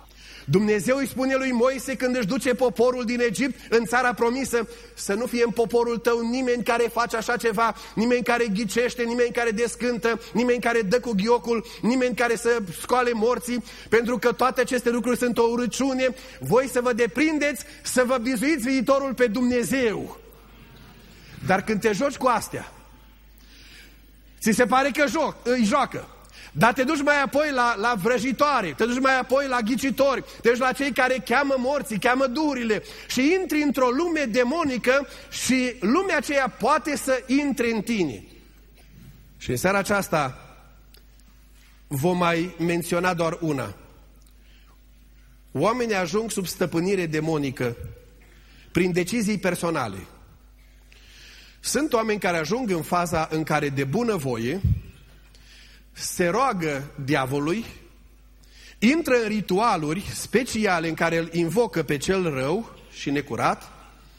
Dumnezeu îi spune lui Moise când își duce poporul din Egipt în țara promisă, să nu fie în poporul tău nimeni care face așa ceva, nimeni care ghicește, nimeni care descântă, nimeni care dă cu ghiocul, nimeni care să scoale morții, pentru că toate aceste lucruri sunt o urăciune. Voi să vă deprindeți, să vă bizuiți viitorul pe Dumnezeu. Dar când te joci cu astea, ți se pare că îi joacă. Dar te duci mai apoi la vrăjitoare, te duci mai apoi la ghicitori, te duci la cei care cheamă morții, cheamă duhurile și intri într-o lume demonică și lumea aceea poate să intre în tine. Și în seara aceasta vom mai menționa doar una. Oamenii ajung sub stăpânire demonică prin decizii personale. Sunt oameni care ajung în faza în care de bunăvoie se roagă diavolului, intră în ritualuri speciale în care îl invocă pe cel rău și necurat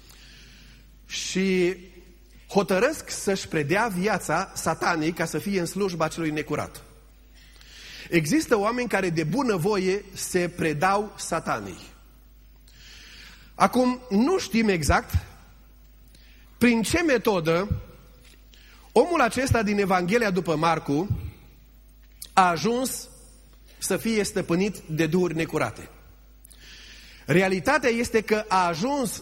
și hotărăsc să-și predea viața satanei ca să fie în slujba celui necurat. Există oameni care de bunăvoie se predau satanei. Acum, nu știm exact prin ce metodă omul acesta din Evanghelia după Marcu a ajuns să fie stăpânit de duhuri necurate. Realitatea este că a ajuns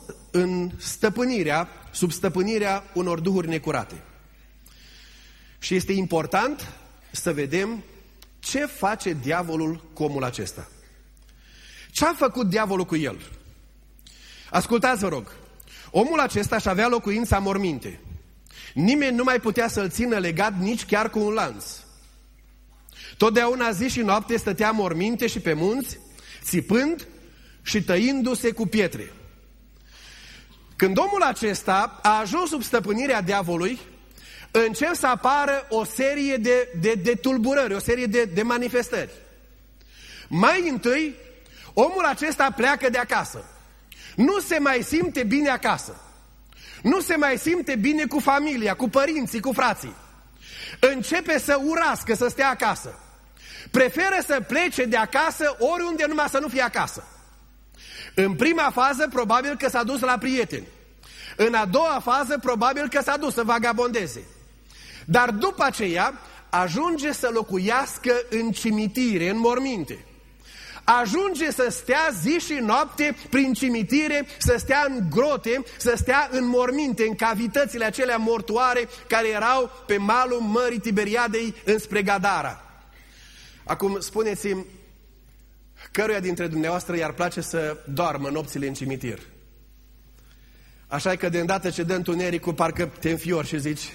sub stăpânirea unor duhuri necurate. Și este important să vedem ce face diavolul cu omul acesta. Ce a făcut diavolul cu el? Ascultați, vă rog. Omul acesta își avea locuința în morminte. Nimeni nu mai putea să-l țină legat nici chiar cu un lanț. Totdeauna zi și noapte stătea în morminte și pe munți, țipând și tăindu-se cu pietre. Când omul acesta a ajuns sub stăpânirea diavolului, încep să apară o serie de tulburări, o serie de manifestări. Mai întâi, omul acesta pleacă de acasă. Nu se mai simte bine acasă. Nu se mai simte bine cu familia, cu părinții, cu frații. Începe să urască să stea acasă. Preferă să plece de acasă oriunde numai să nu fie acasă. În prima fază probabil că s-a dus la prieteni. În a doua fază probabil că s-a dus să vagabondeze. Dar după aceea ajunge să locuiască în cimitire, în morminte. Ajunge să stea zi și noapte prin cimitire, să stea în grote, să stea în morminte, în cavitățile acelea mortoare care erau pe malul Mării Tiberiadei înspre Gadara. Acum spuneți-mi, căruia dintre dumneavoastră i-ar place să doarmă nopțile în cimitir? Așa că de îndată ce dă întunericul, parcă te înfiori și zici,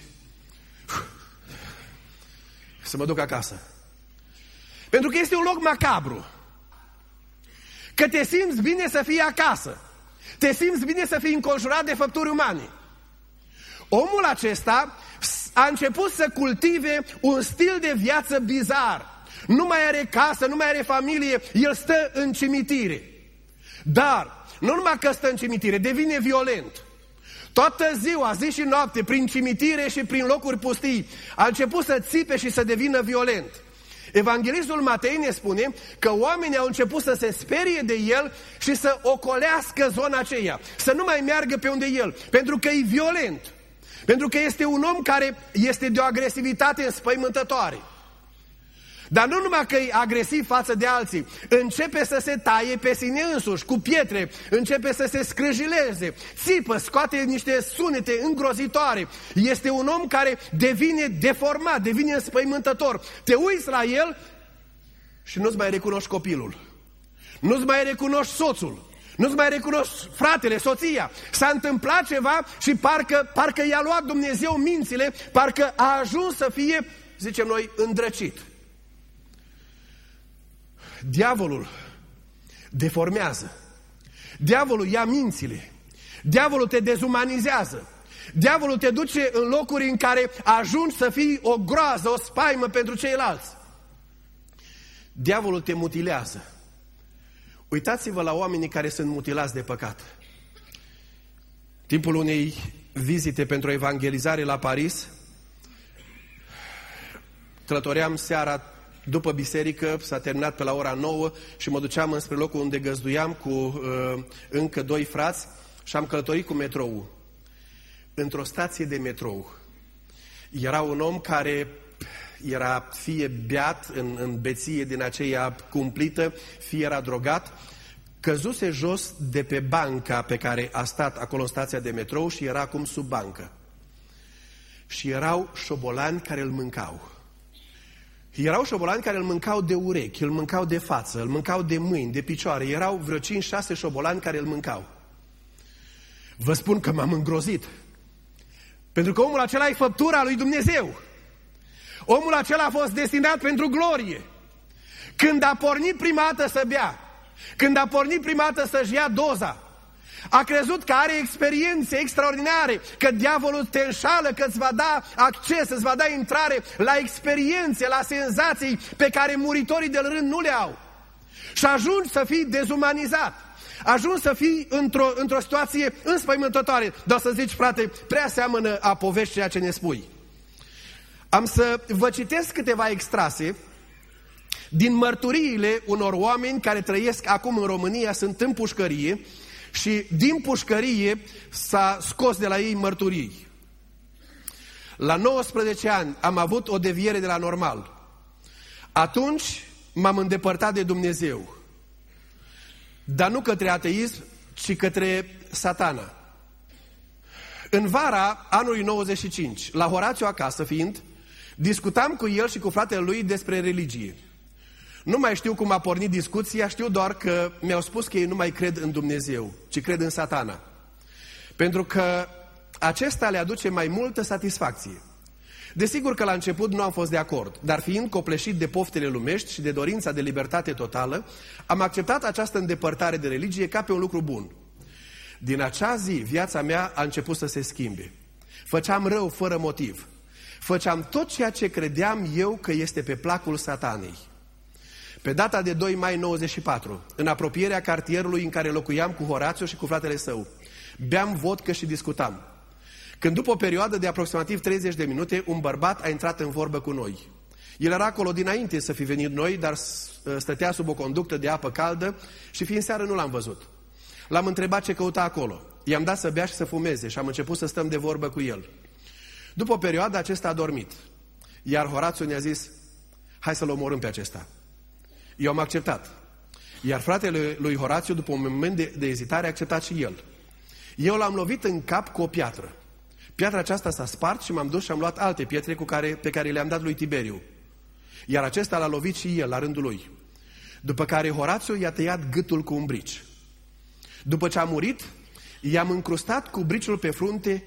să mă duc acasă. Pentru că este un loc macabru. Că te simți bine să fii acasă. Te simți bine să fii înconjurat de făpturi umane. Omul acesta a început să cultive un stil de viață bizar. Nu mai are casă, nu mai are familie, el stă în cimitire. Dar, nu numai că stă în cimitire, devine violent. Toată ziua, zi și noapte, prin cimitire și prin locuri pustii, a început să țipe și să devină violent. Evanghelistul Matei ne spune că oamenii au început să se sperie de el și să ocolească zona aceea, să nu mai meargă pe unde el, pentru că e violent, pentru că este un om care este de o agresivitate înspăimântătoare. Dar nu numai că e agresiv față de alții, începe să se taie pe sine însuși cu pietre, începe să se scrâjileze, țipă, scoate niște sunete îngrozitoare. Este un om care devine deformat, devine înspăimântător. Te uiți la el și nu-ți mai recunoști copilul, nu-ți mai recunoști soțul, nu-ți mai recunoști fratele, soția. S-a întâmplat ceva și parcă i-a luat Dumnezeu mințile, parcă a ajuns să fie, zicem noi, îndrăcit. Diavolul deformează. Diavolul ia mințile. Diavolul te dezumanizează. Diavolul te duce în locuri în care ajungi să fii o groază, o spaimă pentru ceilalți. Diavolul te mutilează. Uitați-vă la oamenii care sunt mutilați de păcat. Timpul unei vizite pentru o evangelizare la Paris, călătoream seara după biserică, s-a terminat pe la ora 9 și mă duceam înspre locul unde găzduiam cu încă 2 frați și am călătorit cu metrou. Într-o stație de metrou era un om care era fie beat în beție din aceea cumplită, fie era drogat, căzuse jos de pe banca pe care a stat acolo în stația de metrou și era acum sub bancă. Și erau șobolani care îl mâncau. Erau șobolani care îl mâncau de urechi, îl mâncau de față, îl mâncau de mâini, de picioare. Erau vreo 5-6 șobolani care îl mâncau. Vă spun că m-am îngrozit. Pentru că omul acela e făptura lui Dumnezeu. Omul acela a fost destinat pentru glorie. Când a pornit prima dată să bea, când a pornit prima dată să-și ia doza, a crezut că are experiențe extraordinare, că diavolul te înșală, că îți va da acces, îți va da intrare la experiențe, la senzații pe care muritorii de rând nu le au. Și ajungi să fii dezumanizat. Ajungi să fii într-o situație înspăimântătoare. Dar să zici, frate, prea seamănă a povești ceea ce ne spui. Am să vă citesc câteva extrase din mărturiile unor oameni care trăiesc acum în România, sunt în pușcărie și din pușcărie s-a scos de la ei mărturii. La 19 ani am avut o deviere de la normal. Atunci m-am îndepărtat de Dumnezeu. Dar nu către ateism, ci către satana. În vara anului 95, la Horațiu acasă fiind, discutam cu el și cu fratele lui despre religie. Nu mai știu cum a pornit discuția, știu doar că mi-au spus că ei nu mai cred în Dumnezeu, ci cred în satana. Pentru că acesta le aduce mai multă satisfacție. Desigur că la început nu am fost de acord, dar fiind copleșit de poftele lumești și de dorința de libertate totală, am acceptat această îndepărtare de religie ca pe un lucru bun. Din acea zi, viața mea a început să se schimbe. Făceam rău fără motiv. Făceam tot ceea ce credeam eu că este pe placul satanei. Pe data de 2 mai 94, în apropierea cartierului în care locuiam cu Horațiu și cu fratele său, beam vodcă și discutam. Când după o perioadă de aproximativ 30 de minute, un bărbat a intrat în vorbă cu noi. El era acolo dinainte să fi venit noi, dar stătea sub o conductă de apă caldă și fiind seară nu l-am văzut. L-am întrebat ce căuta acolo. I-am dat să bea și să fumeze și am început să stăm de vorbă cu el. După o perioadă, acesta a dormit. Iar Horațiu ne-a zis, hai să-l omorâm pe acesta. Eu am acceptat. Iar fratele lui Horațiu, după un moment de ezitare, a acceptat și el. Eu l-am lovit în cap cu o piatră. Piatra aceasta s-a spart și m-am dus și am luat alte pietre pe care le-am dat lui Tiberiu. Iar acesta l-a lovit și el la rândul lui. După care Horațiu i-a tăiat gâtul cu un brici. După ce a murit, i-am încrustat cu briciul pe frunte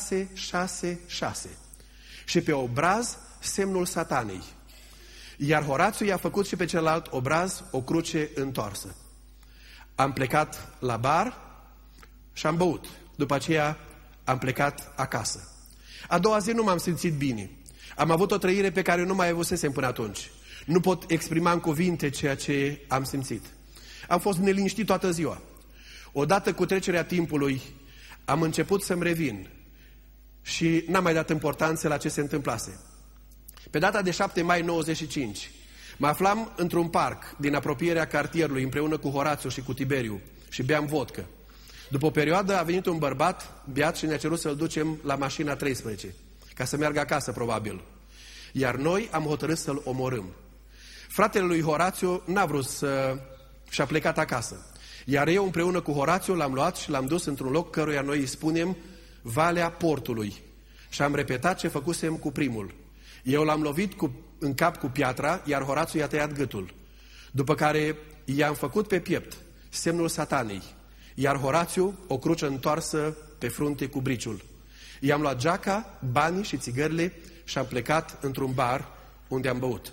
666 și pe obraz semnul satanei. Iar Horațiu i-a făcut și pe celălalt obraz o cruce întoarsă. Am plecat la bar și am băut. După aceea am plecat acasă. A doua zi nu m-am simțit bine. Am avut o trăire pe care nu mai avusesem până atunci. Nu pot exprima în cuvinte ceea ce am simțit. Am fost neliniștit toată ziua. Odată cu trecerea timpului am început să-mi revin și n-am mai dat importanță la ce se întâmplase. Pe data de 7 mai 95 mă aflam într-un parc din apropierea cartierului împreună cu Horațiu și cu Tiberiu și beam vodcă. După o perioadă a venit un bărbat beat și ne-a cerut să-l ducem la mașina 13, ca să meargă acasă probabil. Iar noi am hotărât să-l omorâm. Fratele lui Horațiu n-a vrut și-a plecat acasă. Iar eu împreună cu Horațiu l-am luat și l-am dus într-un loc căruia noi îi spunem Valea Portului. Și am repetat ce făcusem cu primul. Eu l-am lovit în cap cu piatra, iar Horațiu i-a tăiat gâtul. După care i-am făcut pe piept semnul satanei, iar Horațiu o cruce întoarsă pe frunte cu briciul. I-am luat geaca, banii și țigările și am plecat într-un bar unde am băut.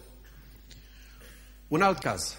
Un alt caz.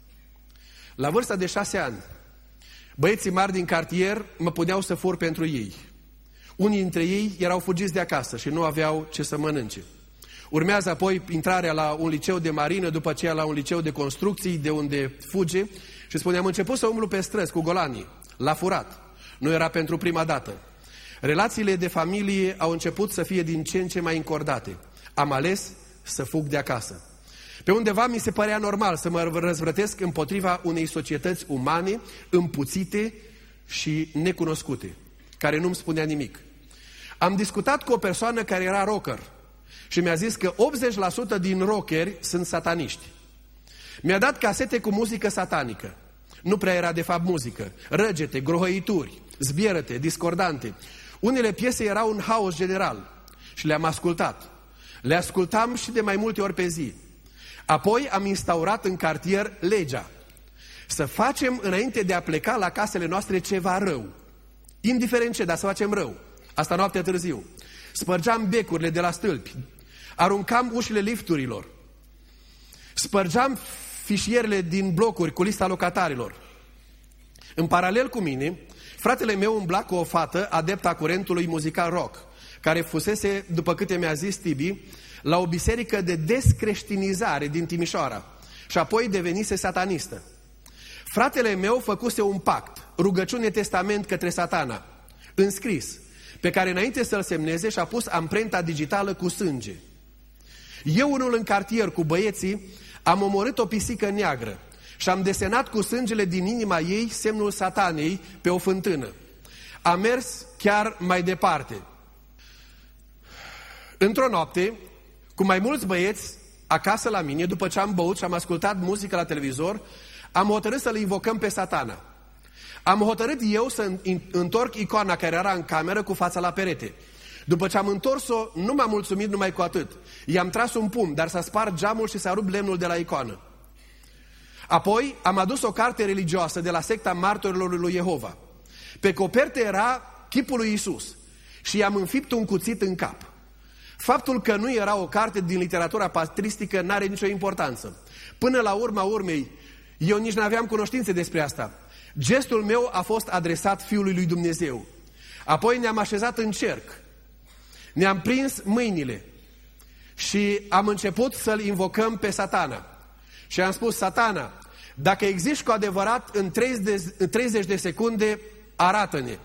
La vârsta de 6 ani, băieții mari din cartier mă puneau să fur pentru ei. Unii dintre ei erau fugiți de acasă și nu aveau ce să mănânce. Urmează apoi intrarea la un liceu de marină, după aceea la un liceu de construcții, de unde fuge. Și spune, am început să umblu pe străzi cu golanii. L-a furat. Nu era pentru prima dată. Relațiile de familie au început să fie din ce în ce mai încordate. Am ales să fug de acasă. Pe undeva mi se părea normal să mă răzvrătesc împotriva unei societăți umane, împuțite și necunoscute, care nu-mi spunea nimic. Am discutat cu o persoană care era rocker și mi-a zis că 80% din rockeri sunt sataniști. Mi-a dat casete cu muzică satanică. Nu prea era de fapt muzică. Răgete, grohăituri, zbierăte, discordante. Unele piese erau un haos general și le-am ascultat. Le ascultam și de mai multe ori pe zi. Apoi am instaurat în cartier legea. Să facem înainte de a pleca la casele noastre ceva rău. Indiferent ce, dar să facem rău. Asta noaptea târziu. Spărgeam becurile de la stâlpi. Aruncam ușile lifturilor. Spărgeam fișierele din blocuri cu lista locatarilor. În paralel cu mine, fratele meu umbla cu o fată adeptă a curentului muzical rock, care fusese, după câte mi-a zis Tibi, la o biserică de descreștinizare din Timișoara și apoi devenise satanistă. Fratele meu făcuse un pact, rugăciune testament către Satana, înscris, pe care înainte să-l semneze și-a pus amprenta digitală cu sânge. Eu, unul în cartier cu băieții, am omorât o pisică neagră și am desenat cu sângele din inima ei semnul Satanei pe o fântână. Am mers chiar mai departe. Într-o noapte, cu mai mulți băieți acasă la mine, după ce am băut și am ascultat muzică la televizor, am hotărât să-l invocăm pe Satana. Am hotărât eu să întorc icoana care era în cameră cu fața la perete. După ce am întors-o, nu m-am mulțumit numai cu atât. I-am tras un pumn, dar s-a spart geamul și s-a rupt lemnul de la icoană. Apoi am adus o carte religioasă de la secta Martorilor lui Jehova. Pe copertă era chipul lui Iisus și i-am înfipt un cuțit în cap. Faptul că nu era o carte din literatura patristică n-are nicio importanță. Până la urma urmei, eu nici n-aveam cunoștințe despre asta. Gestul meu a fost adresat Fiului lui Dumnezeu. Apoi ne-am așezat în cerc. Ne-am prins mâinile și am început să-l invocăm pe Satana. Și am spus: Satana, dacă existi cu adevărat în 30 de secunde, arată-ne.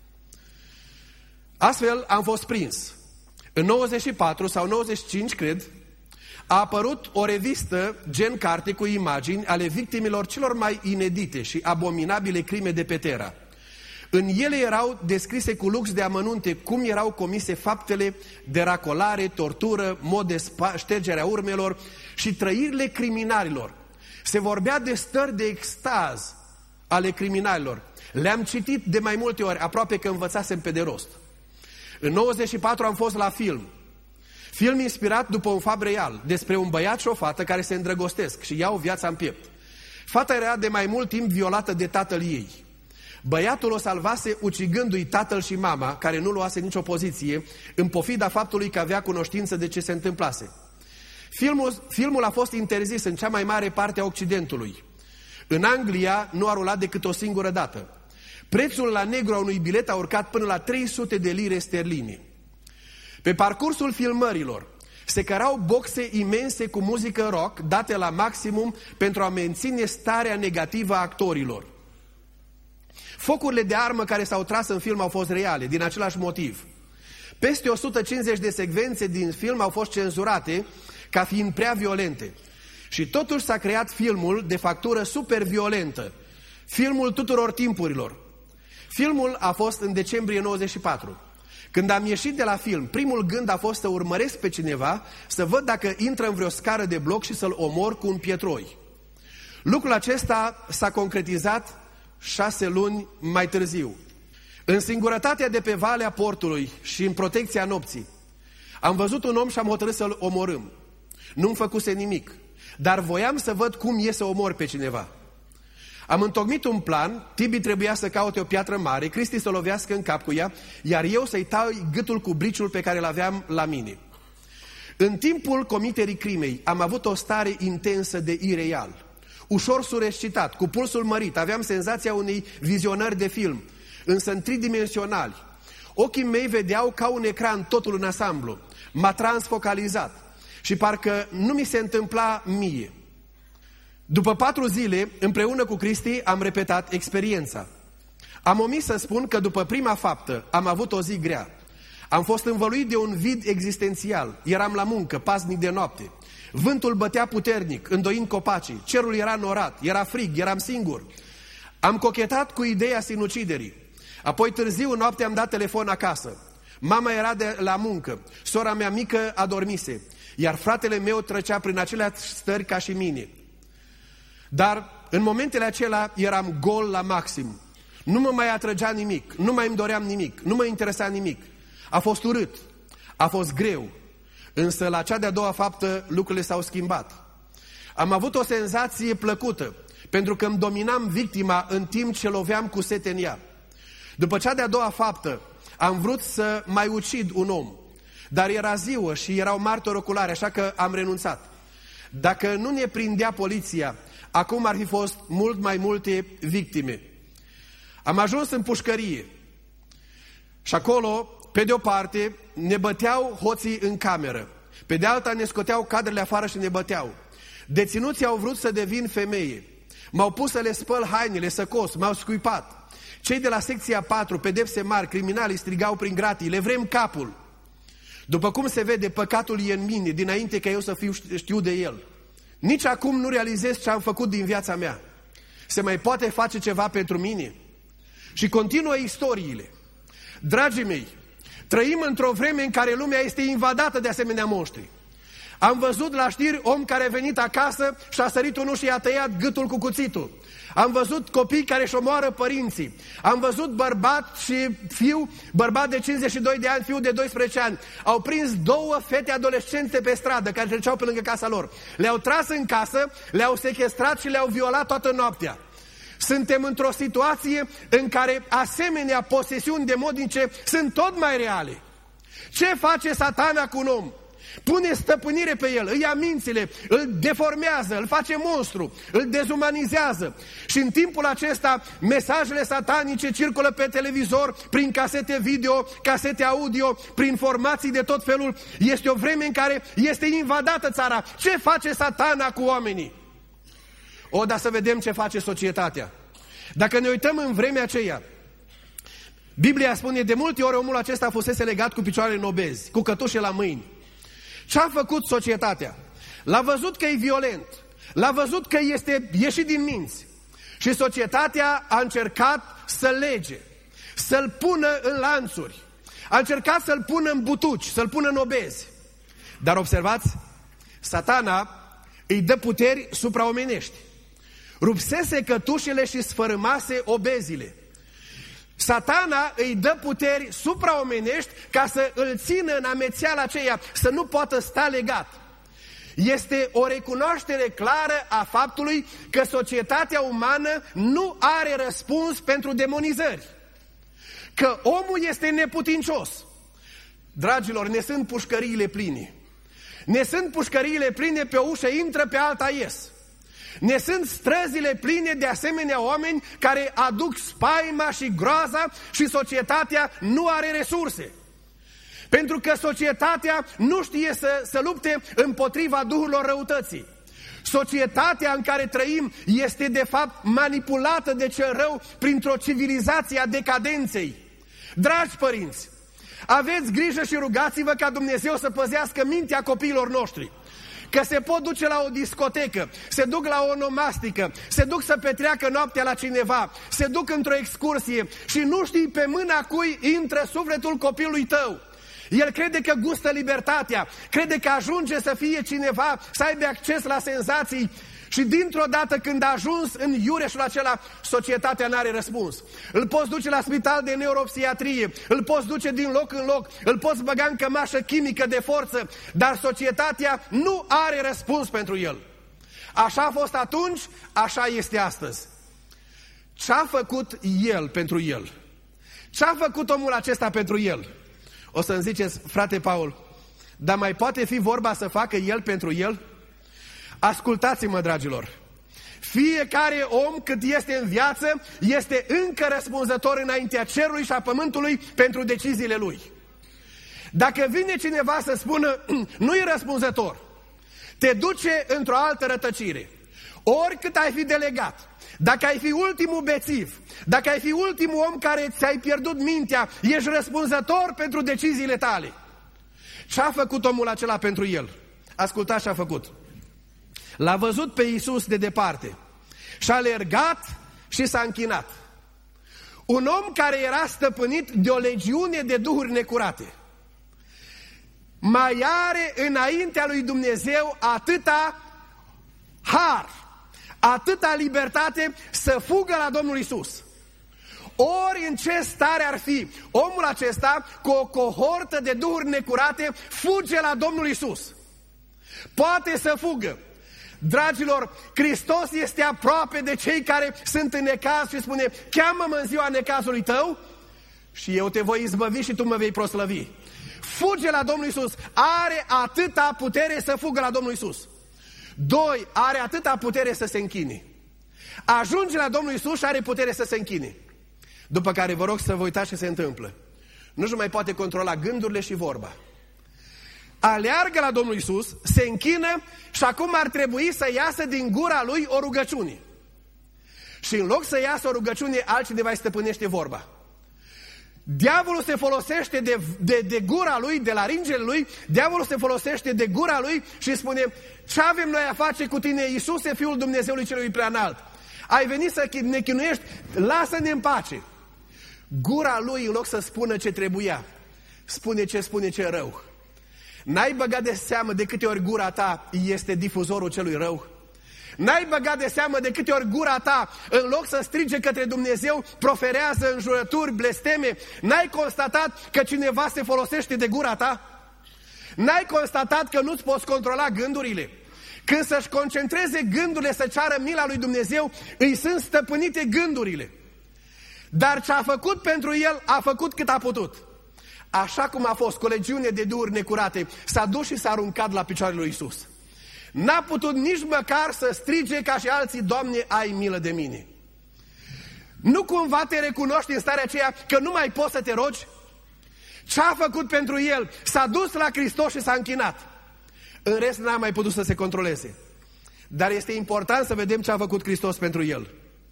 Astfel am fost prins. În 94 sau 95, cred, a apărut o revistă gen carte cu imagini ale victimelor celor mai inedite și abominabile crime de pe Terra. În ele erau descrise cu lux de amănunte cum erau comise faptele de racolare, tortură, mod de ștergerea urmelor și trăirile criminalilor. Se vorbea de stări de extaz ale criminalilor. Le-am citit de mai multe ori, aproape că învățasem pe de rost. În 94 am fost la film. Film inspirat după un fapt real, despre un băiat și o fată care se îndrăgostesc și iau viața în piept. Fata era de mai mult timp violată de tatăl ei. Băiatul o salvase ucigându-i tatăl și mama, care nu luase nicio poziție, în pofida faptului că avea cunoștință de ce se întâmplase. Filmul a fost interzis în cea mai mare parte a Occidentului. În Anglia nu a rulat decât o singură dată. Prețul la negru a unui bilet a urcat până la 300 de lire sterline. Pe parcursul filmărilor se cărau boxe imense cu muzică rock, date la maximum pentru a menține starea negativă a actorilor. Focurile de armă care s-au tras în film au fost reale, din același motiv. Peste 150 de secvențe din film au fost cenzurate ca fiind prea violente. Și totuși s-a creat filmul de factură super violentă. Filmul tuturor timpurilor. Filmul a fost în decembrie 94. Când am ieșit de la film, primul gând a fost să urmăresc pe cineva, să văd dacă intră în vreo scară de bloc și să-l omor cu un pietroi. Lucrul acesta s-a concretizat 6 luni mai târziu. În singurătatea de pe Valea Portului și în protecția nopții, am văzut un om și am hotărât să-l omorâm. Nu-mi făcuse nimic, dar voiam să văd cum e să omor pe cineva. Am întocmit un plan, Tibi trebuia să caute o piatră mare, Cristi să lovească în cap cu ea, iar eu să-i tai gâtul cu briciul pe care l-aveam la mine. În timpul comiterii crimei am avut o stare intensă de ireal. Ușor surescitat, cu pulsul mărit, aveam senzația unei vizionări de film, însă în tridimensionali. Ochii mei vedeau ca un ecran totul în ansamblu, m-a transfocalizat și parcă nu mi se întâmpla mie. După 4 zile, împreună cu Cristi, am repetat experiența. Am omis să spun că după prima faptă am avut o zi grea. Am fost învăluit de un vid existențial. Eram la muncă, paznic de noapte. Vântul bătea puternic, îndoind copacii. Cerul era norat, era frig, eram singur. Am cochetat cu ideea sinuciderii. Apoi târziu noapte am dat telefon acasă. Mama era la muncă, sora mea mică adormise, iar fratele meu trecea prin aceleași stări ca și mine. Dar în momentele acelea eram gol la maxim. Nu mă mai atrăgea nimic, nu mai îmi doream nimic, nu mă interesa nimic. A fost urât, a fost greu, însă la cea de-a doua faptă lucrurile s-au schimbat. Am avut o senzație plăcută, pentru că îmi dominam victima în timp ce loveam cu sete în ea. După cea de-a doua faptă, am vrut să mai ucid un om, dar era ziua și erau martori oculari, așa că am renunțat. Dacă nu ne prindea poliția, acum ar fi fost mult mai multe victime. Am ajuns în pușcărie și acolo, pe de o parte, ne băteau hoții în cameră, pe de alta ne scoteau cadrele afară și ne băteau. Deținuții au vrut să devin femeie, m-au pus să le spăl hainele, să cos, m-au scuipat. Cei de la secția 4, pedepse mari, criminalii strigau prin gratii, le vrem capul. După cum se vede, păcatul e în mine, dinainte ca eu să știu de el. Nici acum nu realizez ce am făcut din viața mea. Se mai poate face ceva pentru mine? Și continuă istoriile. Dragii mei, trăim într-o vreme în care lumea este invadată de asemenea monștri. Am văzut la știri om care a venit acasă și a sărit unul și i-a tăiat gâtul cu cuțitul. Am văzut copii care își omoară părinții. Am văzut bărbat și fiu, bărbat de 52 de ani, fiu de 12 ani. Au prins două fete adolescente pe stradă care treceau pe lângă casa lor. Le-au tras în casă, le-au sechestrat și le-au violat toată noaptea. Suntem într-o situație în care asemenea posesiuni demonice sunt tot mai reale. Ce face Satana cu un om? Pune stăpânire pe el, îi ia mințile, îl deformează, îl face monstru, îl dezumanizează. Și în timpul acesta, mesajele satanice circulă pe televizor, prin casete video, casete audio, prin formații de tot felul. Este o vreme în care este invadată țara. Ce face Satana cu oamenii? Dar să vedem ce face societatea. Dacă ne uităm în vremea aceea, Biblia spune, de multe ori omul acesta fusese legat cu picioarele în obezi, cu cătușe la mâini. Ce a făcut societatea? L-a văzut că e violent, l-a văzut că este ieșit din minți. Și societatea a încercat să-l lege, să-l pună în lanțuri, a încercat să-l pună în butuci, să-l pună în obezi. Dar observați, Satana îi dă puteri supraomenești. Rupsese cătușele și sfărâmase obezile. Satana îi dă puteri supraomenești ca să îl țină în amețeala aceea, să nu poată sta legat. Este o recunoaștere clară a faptului că societatea umană nu are răspuns pentru demonizări. Că omul este neputincios. Dragilor, ne sunt pușcăriile pline. Ne sunt pușcăriile pline, pe o ușă intră, pe alta ies. Ne sunt străzile pline de asemenea oameni care aduc spaima și groaza și societatea nu are resurse. Pentru că societatea nu știe să lupte împotriva duhurilor răutății. Societatea în care trăim este de fapt manipulată de cel rău printr-o civilizație a decadenței. Dragi părinți, aveți grijă și rugați-vă ca Dumnezeu să păzească mintea copiilor noștri. Că se pot duce la o discotecă, se duc la o onomastică, se duc să petreacă noaptea la cineva, se duc într-o excursie și nu știi pe mâna cui intră sufletul copilului tău. El crede că gustă libertatea, crede că ajunge să fie cineva, să aibă acces la senzații și dintr-o dată când a ajuns în iureșul acela, societatea n-are răspuns. Îl poți duce la spital de neuropsihiatrie, îl poți duce din loc în loc, îl poți băga în cămașă chimică de forță, dar societatea nu are răspuns pentru el. Așa a fost atunci, așa este astăzi. Ce-a făcut el pentru el? Ce-a făcut omul acesta pentru el? O să-mi ziceți, frate Paul, dar mai poate fi vorba să facă el pentru el? Ascultați-mă, dragilor, fiecare om cât este în viață este încă răspunzător înaintea cerului și a pământului pentru deciziile lui. Dacă vine cineva să spună nu e răspunzător, te duce într-o altă rătăcire. Oricât ai fi delegat, Dacă ai fi ultimul bețiv, dacă ai fi ultimul om care ți-ai pierdut mintea, ești răspunzător pentru deciziile tale. Ce-a făcut omul acela pentru el? Ascultați ce a făcut. L-a văzut pe Iisus de departe și a alergat și s-a închinat. Un om care era stăpânit de o legiune de duhuri necurate mai are înaintea lui Dumnezeu atâta har, atâta libertate să fugă la Domnul Iisus. Ori în ce stare ar fi, omul acesta cu o cohortă de duhuri necurate fuge la Domnul Iisus. Poate să fugă. Dragilor, Hristos este aproape de cei care sunt în necaz și spune: cheamă-mă în ziua necazului tău și eu te voi izbăvi și tu mă vei proslăvi. Fuge la Domnul Iisus. Are atâta putere să fugă la Domnul Iisus. 2. Are atâta putere să se închine. Ajunge la Domnul Iisus și are putere să se închine. După care vă rog să vă uitați ce se întâmplă. Nu-și mai poate controla gândurile și vorba. Aleargă la Domnul Iisus, se închină și acum ar trebui să iasă din gura lui o rugăciune. Și în loc să iasă o rugăciune, altcineva îi stăpânește vorba. Diavolul se folosește de gura lui, de laringele lui, diavolul se folosește de gura lui și spune: ce avem noi a face cu tine, Iisuse, Fiul Dumnezeului Celui Preanalt? Ai venit să ne chinuiești? Lasă-ne în pace. Gura lui, în loc să spună ce trebuia, spune ce rău. N-ai băgat de seamă de câte ori gura ta este difuzorul celui rău? N-ai băgat de seamă de câte ori gura ta, în loc să strige către Dumnezeu, proferează înjurături, blesteme? N-ai constatat că cineva se folosește de gura ta? N-ai constatat că nu-ți poți controla gândurile? Când să-și concentreze gândurile să ceară mila lui Dumnezeu, îi sunt stăpânite gândurile. Dar ce a făcut pentru el, a făcut cât a putut. Așa cum a fost, cu legiune de duhuri necurate, s-a dus și s-a aruncat la picioarele lui Iisus. N-a putut nici măcar să strige ca și alții: Doamne, ai milă de mine. Nu cumva te recunoști în starea aceea că nu mai poți să te rogi? Ce a făcut pentru el? S-a dus la Hristos și s-a închinat. În rest n-a mai putut să se controleze. Dar este important să vedem ce a făcut Hristos pentru el.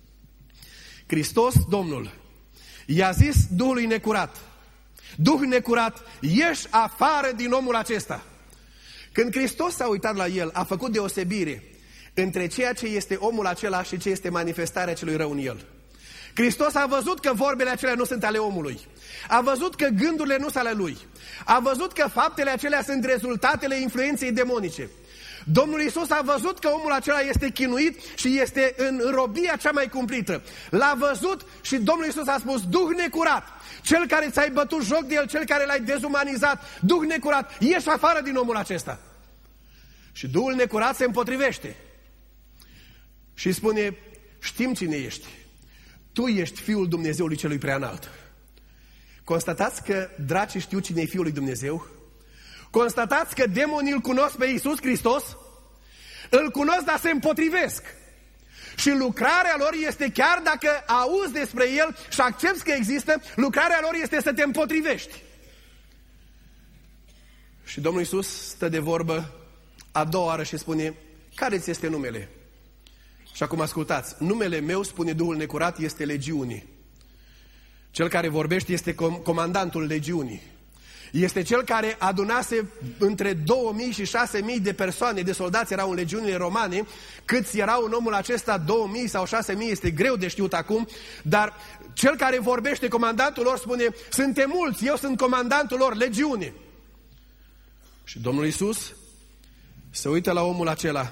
Hristos, Domnul, i-a zis Duhului necurat: Duh necurat, ieși afară din omul acesta. Când Hristos s-a uitat la el, a făcut deosebire între ceea ce este omul acela și ce este manifestarea celui rău în el. Hristos a văzut că vorbele acelea nu sunt ale omului. A văzut că gândurile nu sunt ale lui. A văzut că faptele acelea sunt rezultatele influenței demonice. Domnul Iisus a văzut că omul acela este chinuit și este în robia cea mai cumplită. L-a văzut și Domnul Iisus a spus: Duh necurat, cel care ți-ai bătut joc de el, cel care l-ai dezumanizat, Duh necurat, ieși afară din omul acesta. Și Duhul necurat se împotrivește și spune: știm cine ești. Tu ești Fiul Dumnezeului Celui Preanalt. Constatați că dracii știu cine e Fiul lui Dumnezeu? Constatați că demonii îl cunosc pe Iisus Hristos? Îl cunosc, dar se împotrivesc. Și lucrarea lor este, chiar dacă auzi despre el și accepți că există, lucrarea lor este să te împotrivești. Și Domnul Iisus stă de vorbă a doua oară și spune: care-ți este numele? Și acum ascultați: numele meu, spune Duhul necurat, este legiune. Cel care vorbește este comandantul legiunii. Este cel care adunase între 2000 și 6000 de persoane, de soldați erau în legiunile romane. Câți erau în omul acesta, 2000 sau 6000, este greu de știut acum. Dar cel care vorbește, comandantul lor, spune: suntem mulți, eu sunt comandantul lor, legiune. Și Domnul Iisus se uită la omul acela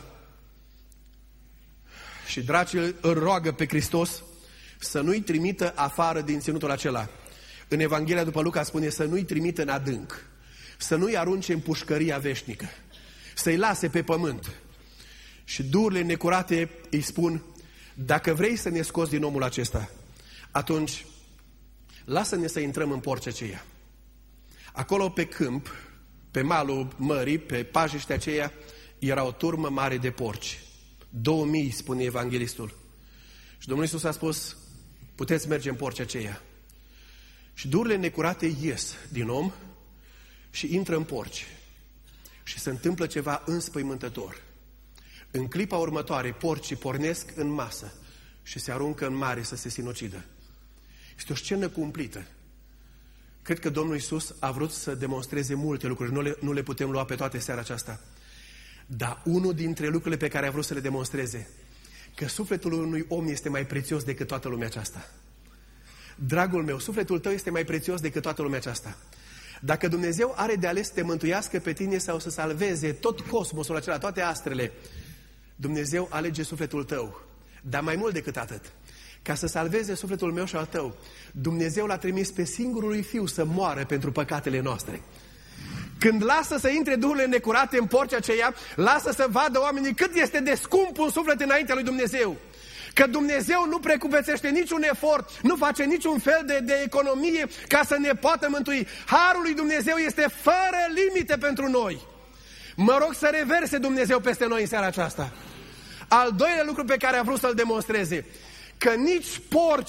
și dracii îl roagă pe Hristos să nu-i trimită afară din ținutul acela. În Evanghelia după Luca spune să nu-i trimită în adânc, să nu-i arunce în pușcăria veșnică, să-i lase pe pământ. Și duhurile necurate îi spun: dacă vrei să ne scoți din omul acesta, atunci lasă-ne să intrăm în porcea aceea. Acolo pe câmp, pe malul mării, pe pajiștea aceea, era o turmă mare de porci. 2000, spune evanghelistul. Și Domnul Iisus a spus: puteți merge în porcea aceea. Și duhurile necurate ies din om și intră în porci. Și se întâmplă ceva înspăimântător. În clipa următoare, porcii pornesc în masă și se aruncă în mare să se sinucidă. Este o scenă cumplită. Cred că Domnul Iisus a vrut să demonstreze multe lucruri, nu le putem lua pe toate seara aceasta. Dar unul dintre lucrurile pe care a vrut să le demonstreze, că sufletul unui om este mai prețios decât toată lumea aceasta. Dragul meu, sufletul tău este mai prețios decât toată lumea aceasta. Dacă Dumnezeu are de ales să te mântuiască pe tine sau să salveze tot cosmosul acela, toate astrele, Dumnezeu alege sufletul tău. Dar mai mult decât atât, ca să salveze sufletul meu și al tău, Dumnezeu l-a trimis pe singurul lui Fiu să moară pentru păcatele noastre. Când lasă să intre duhurile necurate în porcea aceea, lasă să vadă oamenii cât este de scump un suflet înaintea lui Dumnezeu. Că Dumnezeu nu precupețește niciun efort, nu face niciun fel de economie ca să ne poată mântui. Harul lui Dumnezeu este fără limite pentru noi. Mă rog să reverse Dumnezeu peste noi în seara aceasta. Al doilea lucru pe care a vrut să-l demonstreze, că nici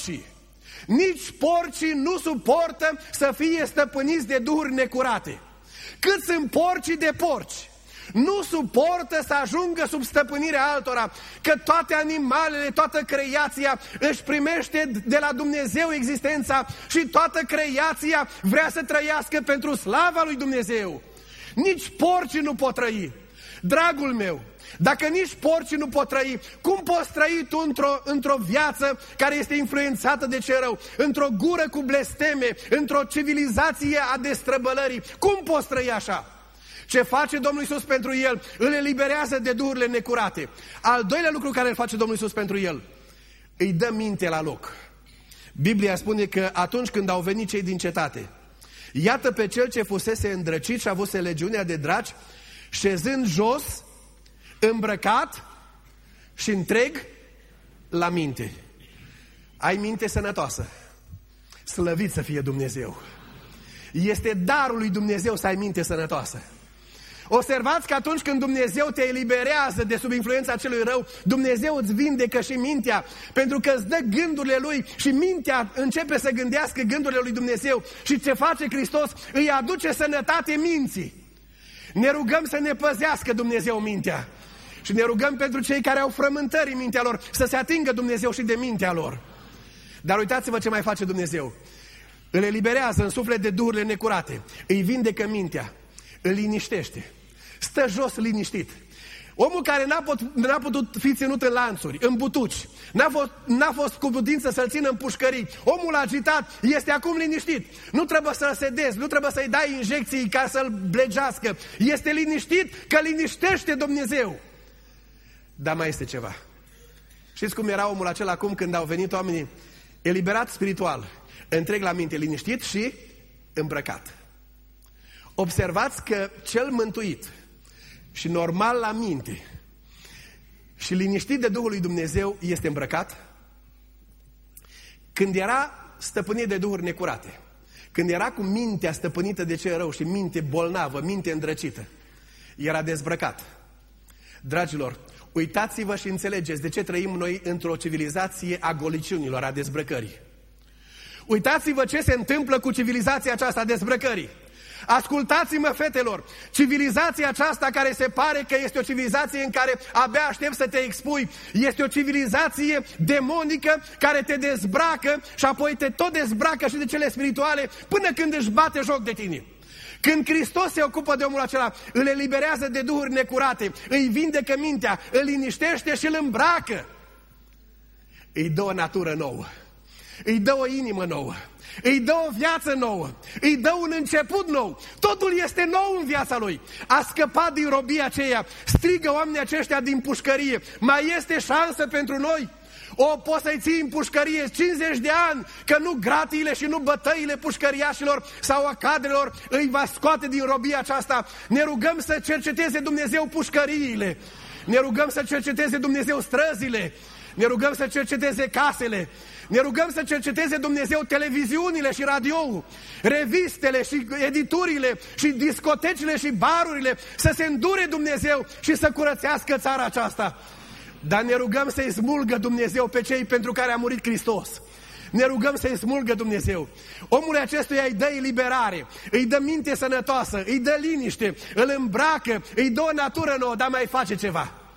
porcii nu suportă să fie stăpâniți de duhuri necurate. Cât sunt porcii de porci, nu suportă să ajungă sub stăpânirea altora, că toate animalele, toată creația își primește de la Dumnezeu existența și toată creația vrea să trăiască pentru slava lui Dumnezeu. Nici porcii nu pot trăi. Dragul meu, dacă nici porcii nu pot trăi, cum poți trăi tu într-o viață care este influențată de ce rău? Într-o gură cu blesteme, într-o civilizație a destrăbălării. Cum poți trăi așa? Ce face Domnul Iisus pentru el? Îl eliberează de duhurile necurate. Al doilea lucru care îl face Domnul Iisus pentru el, îi dă minte la loc. Biblia spune că atunci când au venit cei din cetate, iată pe cel ce fusese îndrăcit și avuse legiunea de draci, șezând jos, îmbrăcat și întreg la minte. Ai minte sănătoasă. Slăvit să fie Dumnezeu. Este darul lui Dumnezeu să ai minte sănătoasă. Observați că atunci când Dumnezeu te eliberează de sub influența celui rău, Dumnezeu îți vindecă și mintea, pentru că îți dă gândurile Lui și mintea începe să gândească gândurile lui Dumnezeu. Și ce face Hristos? Îi aduce sănătate minții. Ne rugăm să ne păzească Dumnezeu mintea. Și ne rugăm pentru cei care au frământări în mintea lor, să se atingă Dumnezeu și de mintea lor. Dar uitați-vă ce mai face Dumnezeu. Îl eliberează în suflet de duhurile necurate, îi vindecă mintea, îl liniștește, stă jos liniștit. Omul care n-a putut fi ținut în lanțuri, în butuci, n-a fost cu putință să-l țină în pușcării, omul agitat este acum liniștit. Nu trebuie să-l sedezi, nu trebuie să-i dai injecții ca să-l blegească. Este liniștit că liniștește Dumnezeu. Dar mai este ceva. Știți cum era omul acela acum când au venit oamenii? Eliberat spiritual, întreg la minte, liniștit și îmbrăcat. Observați că cel mântuit și normal la minte și liniștit de Duhul lui Dumnezeu este îmbrăcat. Când era stăpânit de duhuri necurate, când era cu mintea stăpânită de ce rău și minte bolnavă, minte îndrăcită, era dezbrăcat. Dragilor, uitați-vă și înțelegeți de ce trăim noi într-o civilizație a goliciunilor, a dezbrăcării. Uitați-vă ce se întâmplă cu civilizația aceasta a dezbrăcării. Ascultați-mă, fetelor, civilizația aceasta care se pare că este o civilizație în care abia aștept să te expui, este o civilizație demonică care te dezbracă și apoi te tot dezbracă și de cele spirituale până când își bate joc de tine. Când Hristos se ocupă de omul acela, îl eliberează de duhuri necurate, îi vindecă mintea, îl liniștește și îl îmbracă. Îi dă o natură nouă, îi dă o inimă nouă, îi dă o viață nouă, îi dă un început nou. Totul este nou în viața lui. A scăpat din robia aceea, strigă oamenii aceștia din pușcărie. Mai este șansă pentru noi? O, poți să-i ții în pușcărie 50 de ani, că nu gratiile și nu bătăile pușcăriașilor sau a cadrelor îi va scoate din robia aceasta. Ne rugăm să cerceteze Dumnezeu pușcăriile, ne rugăm să cerceteze Dumnezeu străzile, ne rugăm să cerceteze casele, ne rugăm să cerceteze Dumnezeu televiziunile și radioul, revistele și editurile și discotecile și barurile, să se îndure Dumnezeu și să curățească țara aceasta. Dar ne rugăm să-i smulgă Dumnezeu pe cei pentru care a murit Hristos. Ne rugăm să-i smulgă Dumnezeu. Omul acestuia îi dă eliberare, îi dă minte sănătoasă, îi dă liniște, îl îmbracă, îi dă o natură nouă, dar mai face ceva.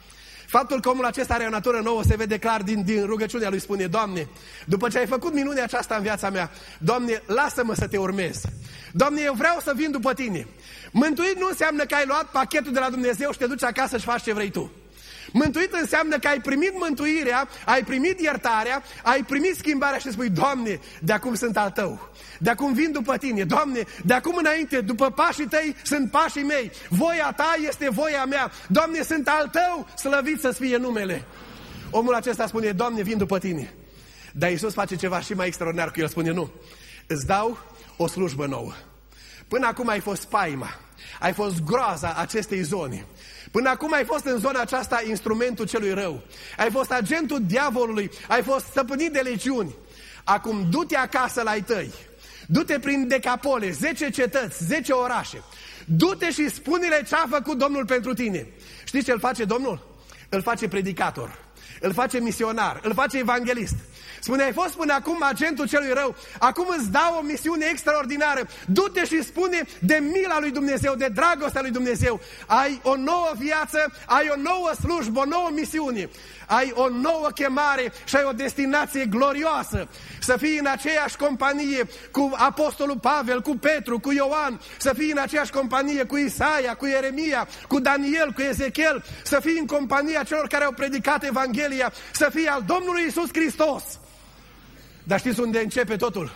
Faptul că omul acesta are o natură nouă se vede clar din rugăciunea lui. Spune: Doamne, după ce ai făcut minunea aceasta în viața mea, Doamne, lasă-mă să te urmez. Doamne, eu vreau să vin după tine. Mântuit nu înseamnă că ai luat pachetul de la Dumnezeu și te duci acasă și faci ce vrei tu. Mântuit înseamnă că ai primit mântuirea, ai primit iertarea, ai primit schimbarea și spui: Doamne, de acum sunt al tău. De acum vin după tine. Doamne, de acum înainte, după pașii tăi sunt pașii mei. Voia ta este voia mea. Doamne, sunt al tău, slăvit să fie numele. Omul acesta spune: Doamne, vin după tine. Dar Iisus face ceva și mai extraordinar cu el. Spune: nu, îți dau o slujbă nouă. Până acum ai fost spaima, ai fost groaza acestei zone. Până acum ai fost în zona aceasta instrumentul celui rău. Ai fost agentul diavolului, ai fost stăpânit de legiuni. Acum du-te acasă la ai tăi. Du-te prin Decapole, 10 cetăți, 10 orașe. Du-te și spune-le ce a făcut Domnul pentru tine. Știți ce îl face Domnul? Îl face predicator, îl face misionar, îl face evanghelist. Spune: ai fost până acum agentul celui rău, acum îți dau o misiune extraordinară. Du-te și spune de mila lui Dumnezeu, de dragostea lui Dumnezeu. Ai o nouă viață, ai o nouă slujbă, o nouă misiune. Ai o nouă chemare și ai o destinație glorioasă. Să fii în aceeași companie cu Apostolul Pavel, cu Petru, cu Ioan. Să fii în aceeași companie cu Isaia, cu Ieremia, cu Daniel, cu Ezechiel. Să fii în compania celor care au predicat Evanghelia. Să fii al Domnului Iisus Hristos. Dar știți unde începe totul?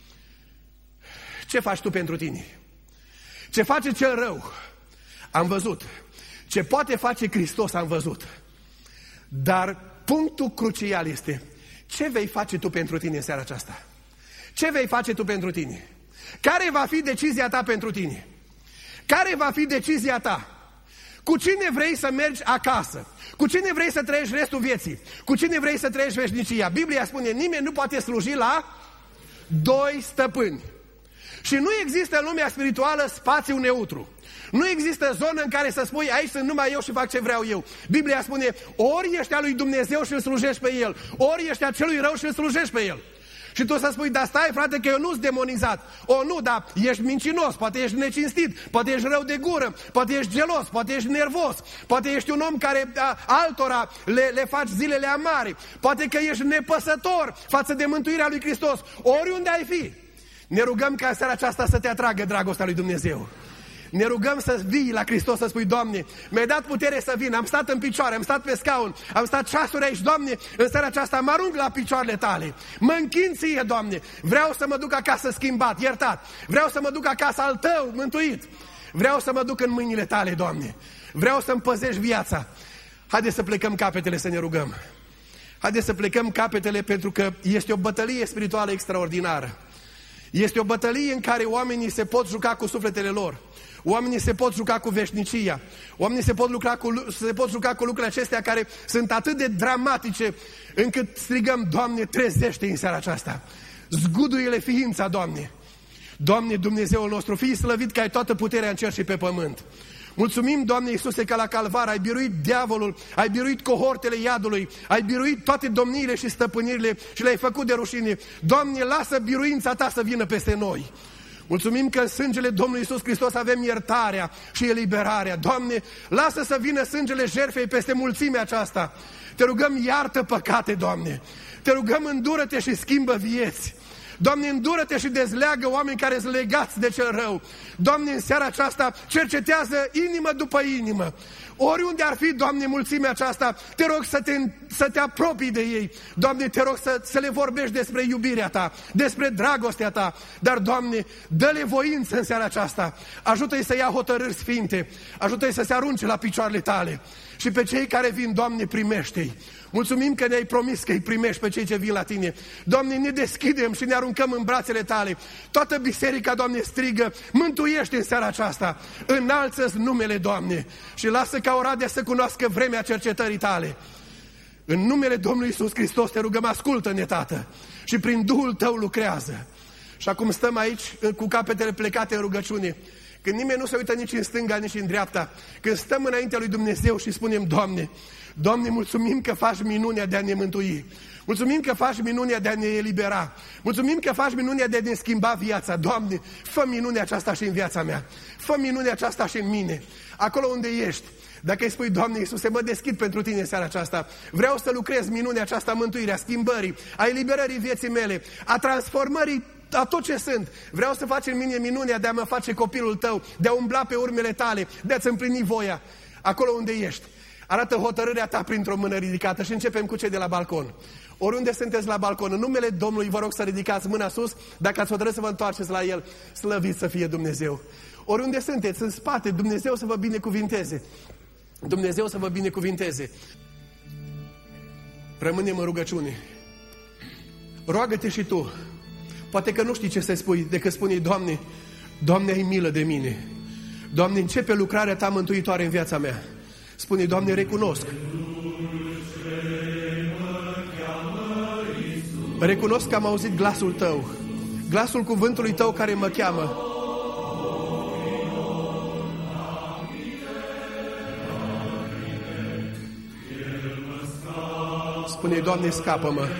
Ce faci tu pentru tine? Ce face cel rău? Am văzut. Ce poate face Hristos am văzut. Dar punctul crucial este: ce vei face tu pentru tine în seara aceasta? Ce vei face tu pentru tine? Care va fi decizia ta pentru tine? Care va fi decizia ta? Cu cine vrei să mergi acasă? Cu cine vrei să trăiești restul vieții? Cu cine vrei să trăiești veșnicia? Biblia spune: nimeni nu poate sluji la doi stăpâni. Și nu există în lumea spirituală spațiu neutru. Nu există zonă în care să spui: aici sunt numai eu și fac ce vreau eu. Biblia spune: ori ești al lui Dumnezeu și îl slujești pe El, ori ești al celui rău și îl slujești pe El. Și tu să spui: dar stai, frate, că eu nu-s demonizat. O, nu, dar ești mincinos, poate ești necinstit, poate ești rău de gură, poate ești gelos, poate ești nervos, poate ești un om care altora le faci zilele amare, poate că ești nepăsător față de mântuirea lui Hristos. Oriunde ai fi, ne rugăm ca în seara aceasta să te atragă dragostea lui Dumnezeu. Ne rugăm să vii la Hristos, să spui: Doamne, mi-ai dat putere să vin, am stat în picioare, am stat pe scaun, am stat ceasuri aici, Doamne, în seara aceasta mă arunc la picioarele Tale, mă închin Ție, Doamne, vreau să mă duc acasă schimbat, iertat, vreau să mă duc acasă al Tău, mântuit, vreau să mă duc în mâinile Tale, Doamne, vreau să-mi păzești viața. Haideți să plecăm capetele să ne rugăm. Haideți să plecăm capetele, pentru că este o bătălie spirituală extraordinară. Este o bătălie în care oamenii se pot juca cu sufletele lor. Oamenii se pot juca cu veșnicia. Oamenii se pot juca cu lucrurile acestea care sunt atât de dramatice încât strigăm: Doamne, trezește în seara aceasta. Zguduie-le ființa, Doamne. Doamne, Dumnezeul nostru, fii slăvit că ai toată puterea în cer și pe pământ. Mulțumim, Doamne Iisuse, că la Calvar ai biruit diavolul, ai biruit cohortele iadului, ai biruit toate domniile și stăpânirile și le-ai făcut de rușine. Doamne, lasă biruința Ta să vină peste noi. Mulțumim că în sângele Domnului Iisus Hristos avem iertarea și eliberarea. Doamne, lasă să vină sângele jertfei peste mulțimea aceasta. Te rugăm, iartă păcate, Doamne. Te rugăm, îndură-te și schimbă vieți. Doamne, îndură-te și dezleagă oameni care sunt legați de cel rău. Doamne, în seara aceasta cercetează inimă după inimă. Oriunde ar fi, Doamne, mulțimea aceasta, te rog să te apropii de ei. Doamne, te rog să le vorbești despre iubirea Ta, despre dragostea Ta. Dar, Doamne, dă-le voință în seara aceasta. Ajută-i să ia hotărâri sfinte. Ajută-i să se arunce la picioarele Tale. Și pe cei care vin, Doamne, primește-i. Mulțumim că ne-ai promis că îi primești pe cei ce vin la Tine. Doamne, ne deschidem și ne aruncăm în brațele Tale. Toată biserica, Doamne, strigă: mântuiește în seara aceasta. Înalță-ți numele, Doamne, și lasă ca Oradea să cunoască vremea cercetării Tale. În numele Domnului Iisus Hristos te rugăm, ascultă-ne, Tată, și prin Duhul Tău lucrează. Și acum stăm aici cu capetele plecate în rugăciune. când nimeni nu se uită nici în stânga, nici în dreapta, când stăm înaintea lui Dumnezeu și spunem, Doamne, Doamne, mulțumim că faci minunea de a ne mântui. Mulțumim că faci minunea de a ne elibera. Mulțumim că faci minunea de a ne schimba viața. Doamne, fă minunea aceasta și în viața mea. Fă minunea aceasta și în mine. Acolo unde ești. Dacă îi spui, Doamne Iisuse, mă deschid pentru Tine în seara aceasta. Vreau să lucrez minunea aceasta a mântuirii, a schimbării, a eliberării vieții mele, a transformării a tot ce sunt. Vreau să faci în mine minunea de a mă face copilul Tău, de a umbla pe urmele Tale, de a-ți împlini voia. Acolo unde ești. Arată hotărârea ta printr-o mână ridicată și începem cu cei de la balcon. Oriunde sunteți la balcon, în numele Domnului vă rog să ridicați mâna sus, dacă ați hotărât să vă întoarceți la El, slăvit să fie Dumnezeu. Oriunde sunteți, în spate, Dumnezeu să vă binecuvinteze. Dumnezeu să vă binecuvinteze. Rămânem în rugăciune. Roagă-te și tu. Poate că nu știi ce să spui, decât spune, Doamne, Doamne, ai milă de mine. Doamne, începe lucrarea Ta mântuitoare în viața mea. Spune, Doamne, recunosc. Recunosc că am auzit glasul Tău, glasul cuvântului Tău care mă cheamă. Spune, Doamne, scapă-mă.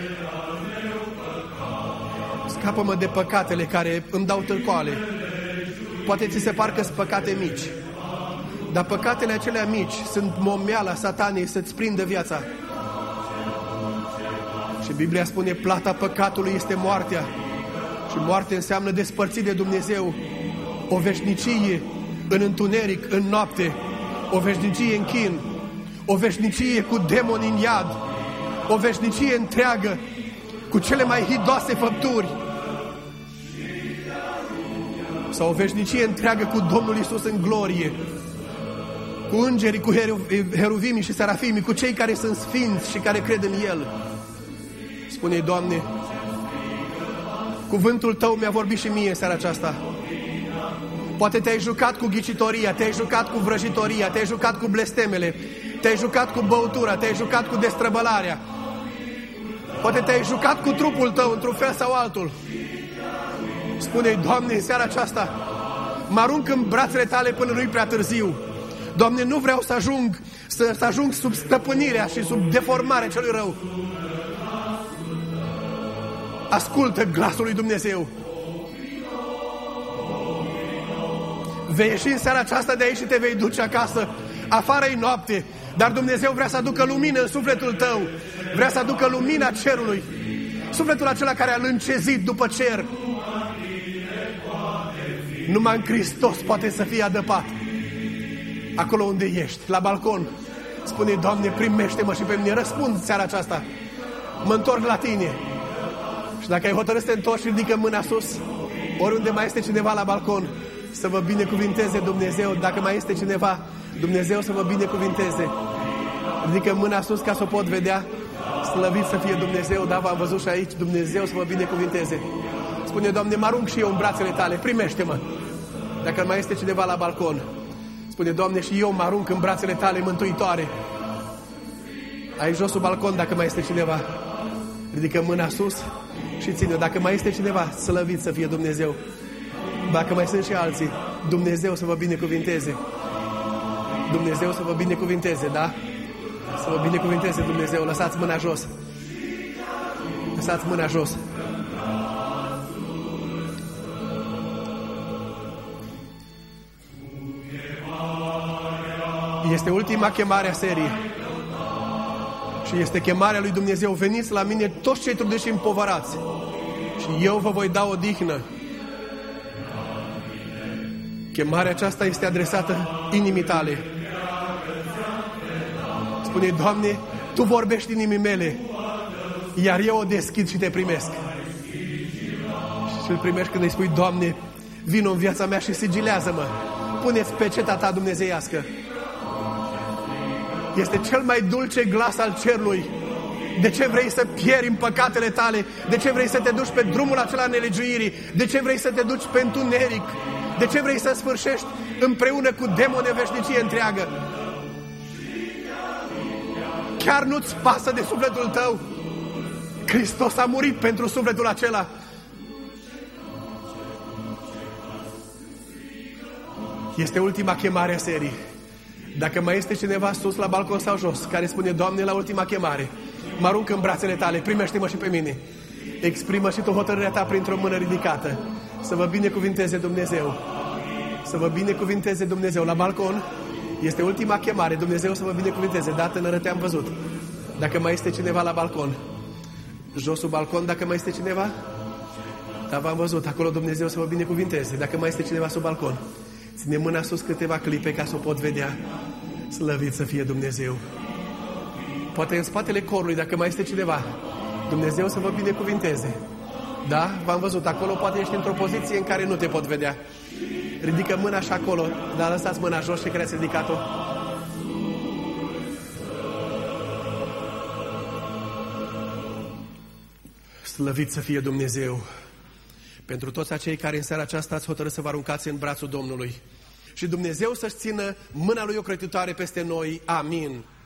Scapă-mă de păcatele care îmi dau târcoale. Poate ți se par că sunt păcate mici, dar păcatele acelea mici sunt momeala satanei să-ți prindă viața. Și Biblia spune, plata păcatului este moartea. Și moartea înseamnă despărțit de Dumnezeu. O veșnicie în întuneric, în noapte. O veșnicie în chin. O veșnicie cu demoni în iad. O veșnicie întreagă cu cele mai hidoase făpturi. Sau o veșnicie întreagă cu Domnul Iisus în glorie. Cu îngerii, cu heruvimii și serafimii, cu cei care sunt sfinți și care cred în El. Spune, Doamne, cuvântul Tău mi-a vorbit și mie în seara aceasta. Poate te-ai jucat cu ghicitoria, te-ai jucat cu vrăjitoria, te-ai jucat cu blestemele, te-ai jucat cu băutura, te-ai jucat cu destrăbălarea. Poate te-ai jucat cu trupul tău într-un fel sau altul. Spune-i, Doamne, în seara aceasta mă arunc în brațele Tale până nu-i prea târziu. Doamne, nu vreau să ajung sub stăpânirea și sub deformarea celui rău. Ascultă glasul lui Dumnezeu. Vei ieși în seara aceasta de aici și te vei duce acasă. Afară-i noapte, dar Dumnezeu vrea să aducă lumină în sufletul tău. Vrea să aducă lumina cerului. Sufletul acela care a lâncezit după cer. Numai în Hristos poate să fie adăpat. Acolo unde ești, la balcon, spune, Doamne, primește-mă și pe mine. Răspund seara aceasta. Mă întorc la Tine. Și dacă ai hotărât să te întorci, ridică mâna sus. Oriunde mai este cineva la balcon, să vă binecuvinteze Dumnezeu. Dacă mai este cineva, Dumnezeu să vă binecuvinteze. Ridică mâna sus ca să o pot vedea. Slăvit să fie Dumnezeu. Da, v-am văzut și aici. Dumnezeu să vă binecuvinteze. Spune, Doamne, mă arunc și eu în brațele Tale. Primește-mă. Dacă mai este cineva la balcon, spune, Doamne, și eu mă arunc în brațele Tale mântuitoare. Aici jos sub balcon, dacă mai este cineva, ridică mâna sus și ține. Dacă mai este cineva, slăvit să fie Dumnezeu. Dacă mai sunt și alții, Dumnezeu să vă binecuvinteze. Dumnezeu să vă binecuvinteze, da? Să vă binecuvinteze Dumnezeu. Lăsați mâna jos. Lăsați mâna jos. Este ultima chemare a serii. Și este chemarea lui Dumnezeu. Veniți la mine toți cei trudiți și împovărați și eu vă voi da odihnă. Chemarea aceasta este adresată inimii tale. Spune, Doamne, Tu vorbești inimii mele, iar eu o deschid și Te primesc. Și îl primești când îi spui, Doamne, vino în viața mea și sigilează-mă. Pune-ți peceta Ta dumnezeiască. Este cel mai dulce glas al cerului. De ce vrei să pieri în păcatele tale? De ce vrei să te duci pe drumul acela nelegiuirii? De ce vrei să te duci pe întuneric? De ce vrei să sfârșești împreună cu demoni veșnicie întreagă? Chiar nu-ți pasă de sufletul tău? Hristos a murit pentru sufletul acela. Este ultima chemare a serii. Dacă mai este cineva sus la balcon sau jos care spune, Doamne, la ultima chemare, mă arunc în brațele tale, primește-mă și pe mine. Exprimă și tu hotărârea ta printr-o mână ridicată. Să vă binecuvinteze Dumnezeu. Să vă binecuvinteze Dumnezeu. La balcon este ultima chemare. Dumnezeu să vă binecuvinteze. Da, tânără, te-am văzut. Dacă mai este cineva la balcon. Josul balcon, dacă mai este cineva. Da, v-am văzut. Acolo Dumnezeu să vă binecuvinteze. Dacă mai este cineva sub balcon. Ține mâna sus câteva clipe ca să o pot vedea. Slăvit să fie Dumnezeu. Poate în spatele corului, dacă mai este cineva. Dumnezeu să vă binecuvinteze. Da? V-am văzut. Acolo poate ești într-o poziție în care nu te pot vedea. Ridică mâna și acolo. Dar lăsați mâna jos și care ați ridicat-o. Slăvit să fie Dumnezeu. Pentru toți acei care în seara aceasta ați hotărât să vă aruncați în brațul Domnului. Și Dumnezeu să-și țină mâna Lui ocrotitoare peste noi. Amin.